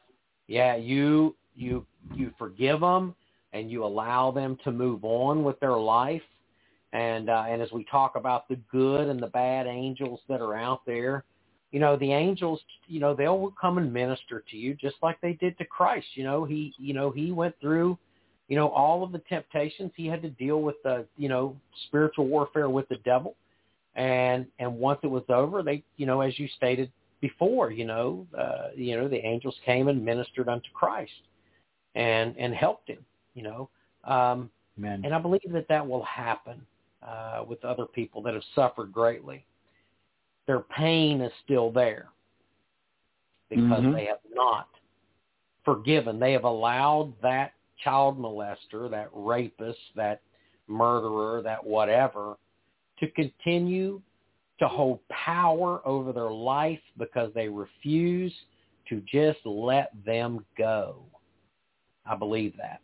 Yeah, you forgive them and you allow them to move on with their life. And as we talk about the good and the bad angels that are out there, you know, the angels, you know, they'll come and minister to you just like they did to Christ. You know, he went through, you know, all of the temptations. He had to deal with the, you know, spiritual warfare with the devil. And once it was over, they, you know, as you stated before, the angels came and ministered unto Christ and helped him, you know. Amen. And I believe that will happen with other people that have suffered greatly. Their pain is still there because they have not forgiven. They have allowed that child molester, that rapist, that murderer, that whatever, to continue to hold power over their life because they refuse to just let them go. I believe that.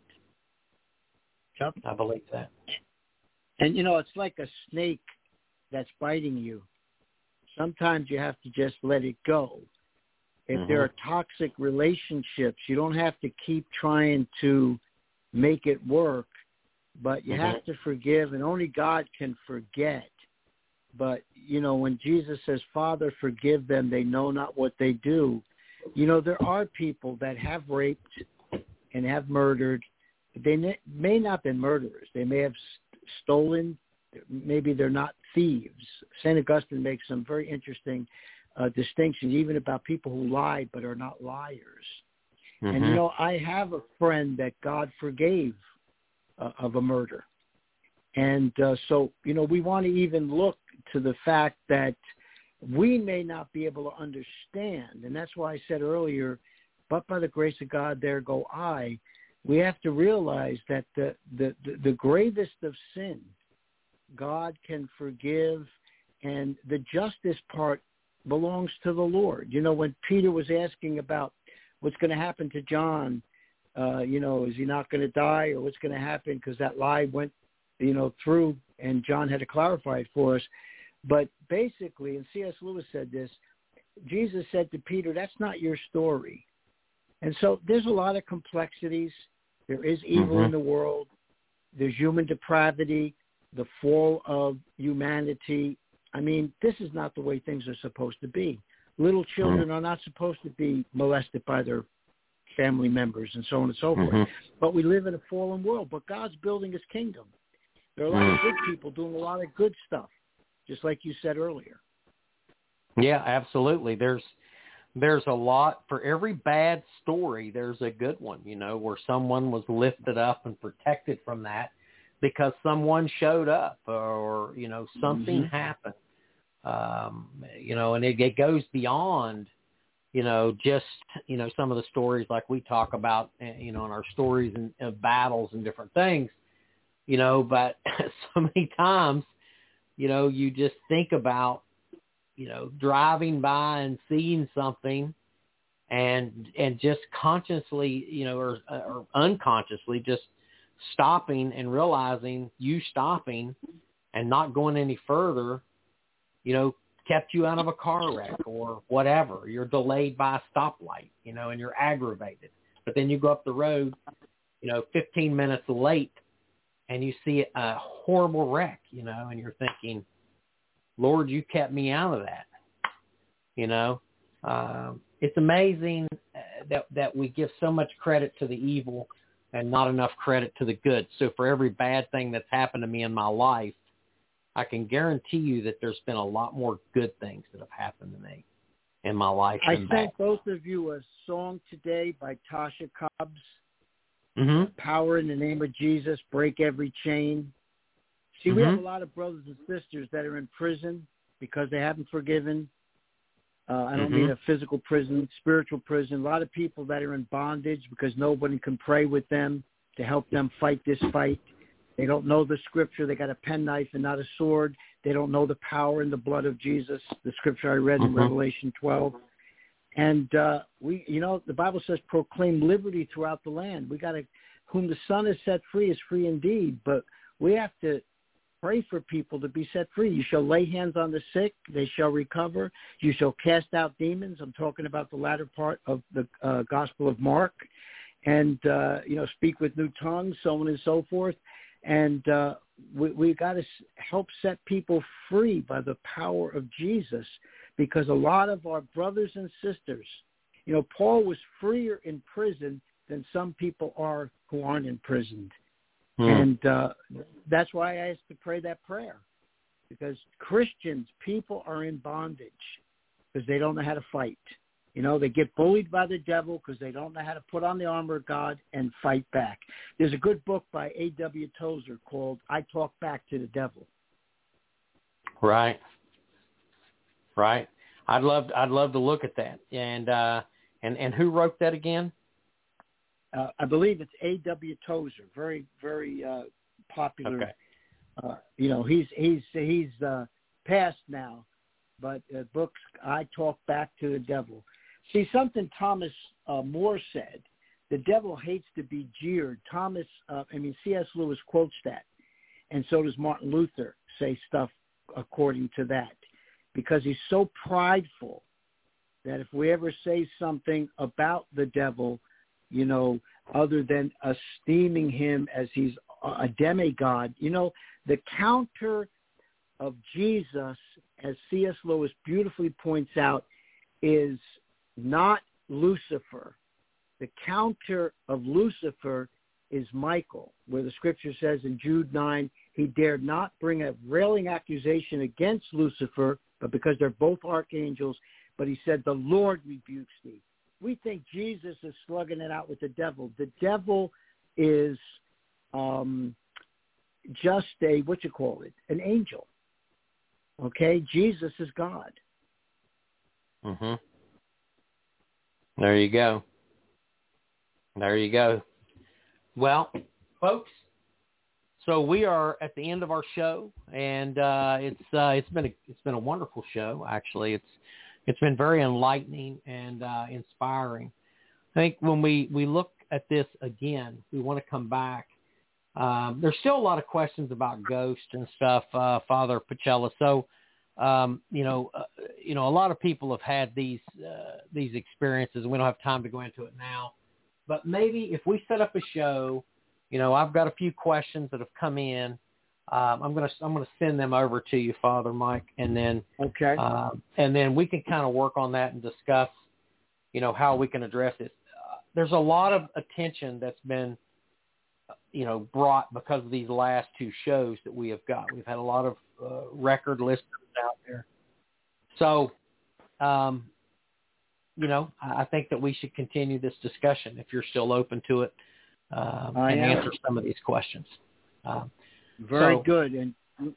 Yep. I believe that. And, you know, it's like a snake that's biting you. Sometimes you have to just let it go. If there are toxic relationships, you don't have to keep trying to make it work, but you have to forgive, and only God can forget. But, you know, when Jesus says, Father, forgive them, they know not what they do. You know, there are people that have raped and have murdered. They may not have been murderers. They may have stolen. Maybe they're not thieves. St. Augustine makes some very interesting distinctions, even about people who lie but are not liars. And, you know, I have a friend that God forgave of a murder. And so, you know, we want to even look to the fact that we may not be able to understand. And that's why I said earlier, but by the grace of God, there go I. We have to realize that the gravest of sin, God can forgive, and the justice part belongs to the Lord. You know, when Peter was asking about what's going to happen to John, you know, is he not going to die, or what's going to happen, because that lie went, you know, through, and John had to clarify it for us. But basically, and C.S. Lewis said this, Jesus said to Peter, that's not your story. And so there's a lot of complexities. There is evil in the world. There's human depravity, the fall of humanity. I mean, this is not the way things are supposed to be. Little children are not supposed to be molested by their family members and so on and so forth. But we live in a fallen world. But God's building his kingdom. There are a lot of good people doing a lot of good stuff, just like you said earlier. Yeah, absolutely. There's a lot. For every bad story, there's a good one, you know, where someone was lifted up and protected from that because someone showed up, or, you know, something happened. You know, and it goes beyond, you know, just, you know, some of the stories like we talk about, you know, in our stories of battles and different things, you know, but so many times, you know, you just think about, you know, driving by and seeing something and just consciously, you know, or unconsciously just stopping and realizing you stopping and not going any further, you know, kept you out of a car wreck or whatever. You're delayed by a stoplight, you know, and you're aggravated. But then you go up the road, you know, 15 minutes late and you see a horrible wreck, you know, and you're thinking, Lord, you kept me out of that. You know, it's amazing that we give so much credit to the evil and not enough credit to the good. So for every bad thing that's happened to me in my life, I can guarantee you that there's been a lot more good things that have happened to me in my life. I sent both of you a song today by Tasha Cobbs, Power in the Name of Jesus, Break Every Chain. See, we have a lot of brothers and sisters that are in prison because they haven't forgiven. I don't mean a physical prison, spiritual prison. A lot of people that are in bondage because nobody can pray with them to help them fight this fight. They don't know the scripture. They got a penknife and not a sword. They don't know the power in the blood of Jesus, the scripture I read in Revelation 12. And we, you know, the Bible says proclaim liberty throughout the land. We got to, whom the Son has set free is free indeed. But we have to pray for people to be set free. You shall lay hands on the sick, they shall recover. You shall cast out demons. I'm talking about the latter part of the Gospel of Mark. And, speak with new tongues, so on and so forth. And we got to help set people free by the power of Jesus, because a lot of our brothers and sisters, Paul was freer in prison than some people are who aren't imprisoned. And that's why I asked to pray that prayer, because Christians, people are in bondage because they don't know how to fight. They get bullied by the devil because they don't know how to put on the armor of God and fight back. There's a good book by A.W. Tozer called I Talk Back to the Devil. Right. I'd love to look at that. And who wrote that again? I believe it's A.W. Tozer, very, very popular. Okay. He's passed now, but books I Talk Back to the Devil. See, something Thomas More said, the devil hates to be jeered. C.S. Lewis quotes that, and so does Martin Luther say stuff according to that, because he's so prideful that if we ever say something about the devil, other than esteeming him as he's a demigod, the counter of Jesus, as C.S. Lewis beautifully points out, is not Lucifer. The counter of Lucifer is Michael, where the scripture says in Jude 9, he dared not bring a railing accusation against Lucifer, but because they're both archangels, but he said, the Lord rebukes thee. We think Jesus is slugging it out with the devil. The devil is just an angel. Okay? Jesus is God. Mm-hmm. There you go. Well, folks, so we are at the end of our show, and it's been a wonderful show. Actually, it's been very enlightening and inspiring. I think when we look at this again, we want to come back. There's still a lot of questions about ghosts and stuff, Father Pacella. So, a lot of people have had these experiences. We don't have time to go into it now, but maybe if we set up a show, I've got a few questions that have come in. I'm gonna send them over to you, Father Mike, and then okay, and then we can kind of work on that and discuss, how we can address it. There's a lot of attention that's been, brought because of these last two shows that we have got. We've had a lot of record listeners out there, so I think that we should continue this discussion if you're still open to it, and answer some of these questions. Very good. And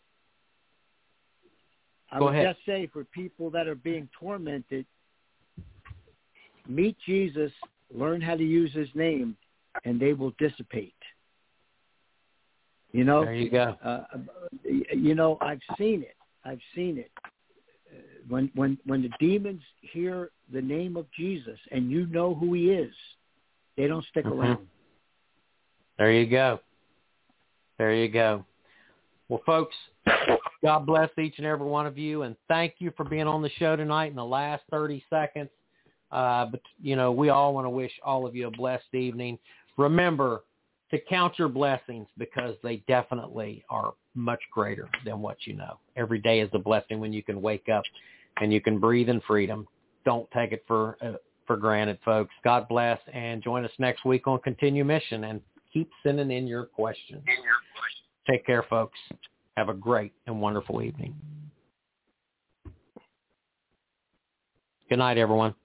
I would ahead. just say, for people that are being tormented, meet Jesus, learn how to use his name, and they will dissipate. There you go. I've seen it. When the demons hear the name of Jesus and you know who he is, they don't stick around. There you go. Well, folks, God bless each and every one of you, and thank you for being on the show tonight in the last 30 seconds. But we all want to wish all of you a blessed evening. Remember to count your blessings, because they definitely are much greater than what you know. Every day is a blessing when you can wake up and you can breathe in freedom. Don't take it for granted, folks. God bless, and join us next week on Continue Mission, and keep sending in your questions. Take care, folks. Have a great and wonderful evening. Good night, everyone.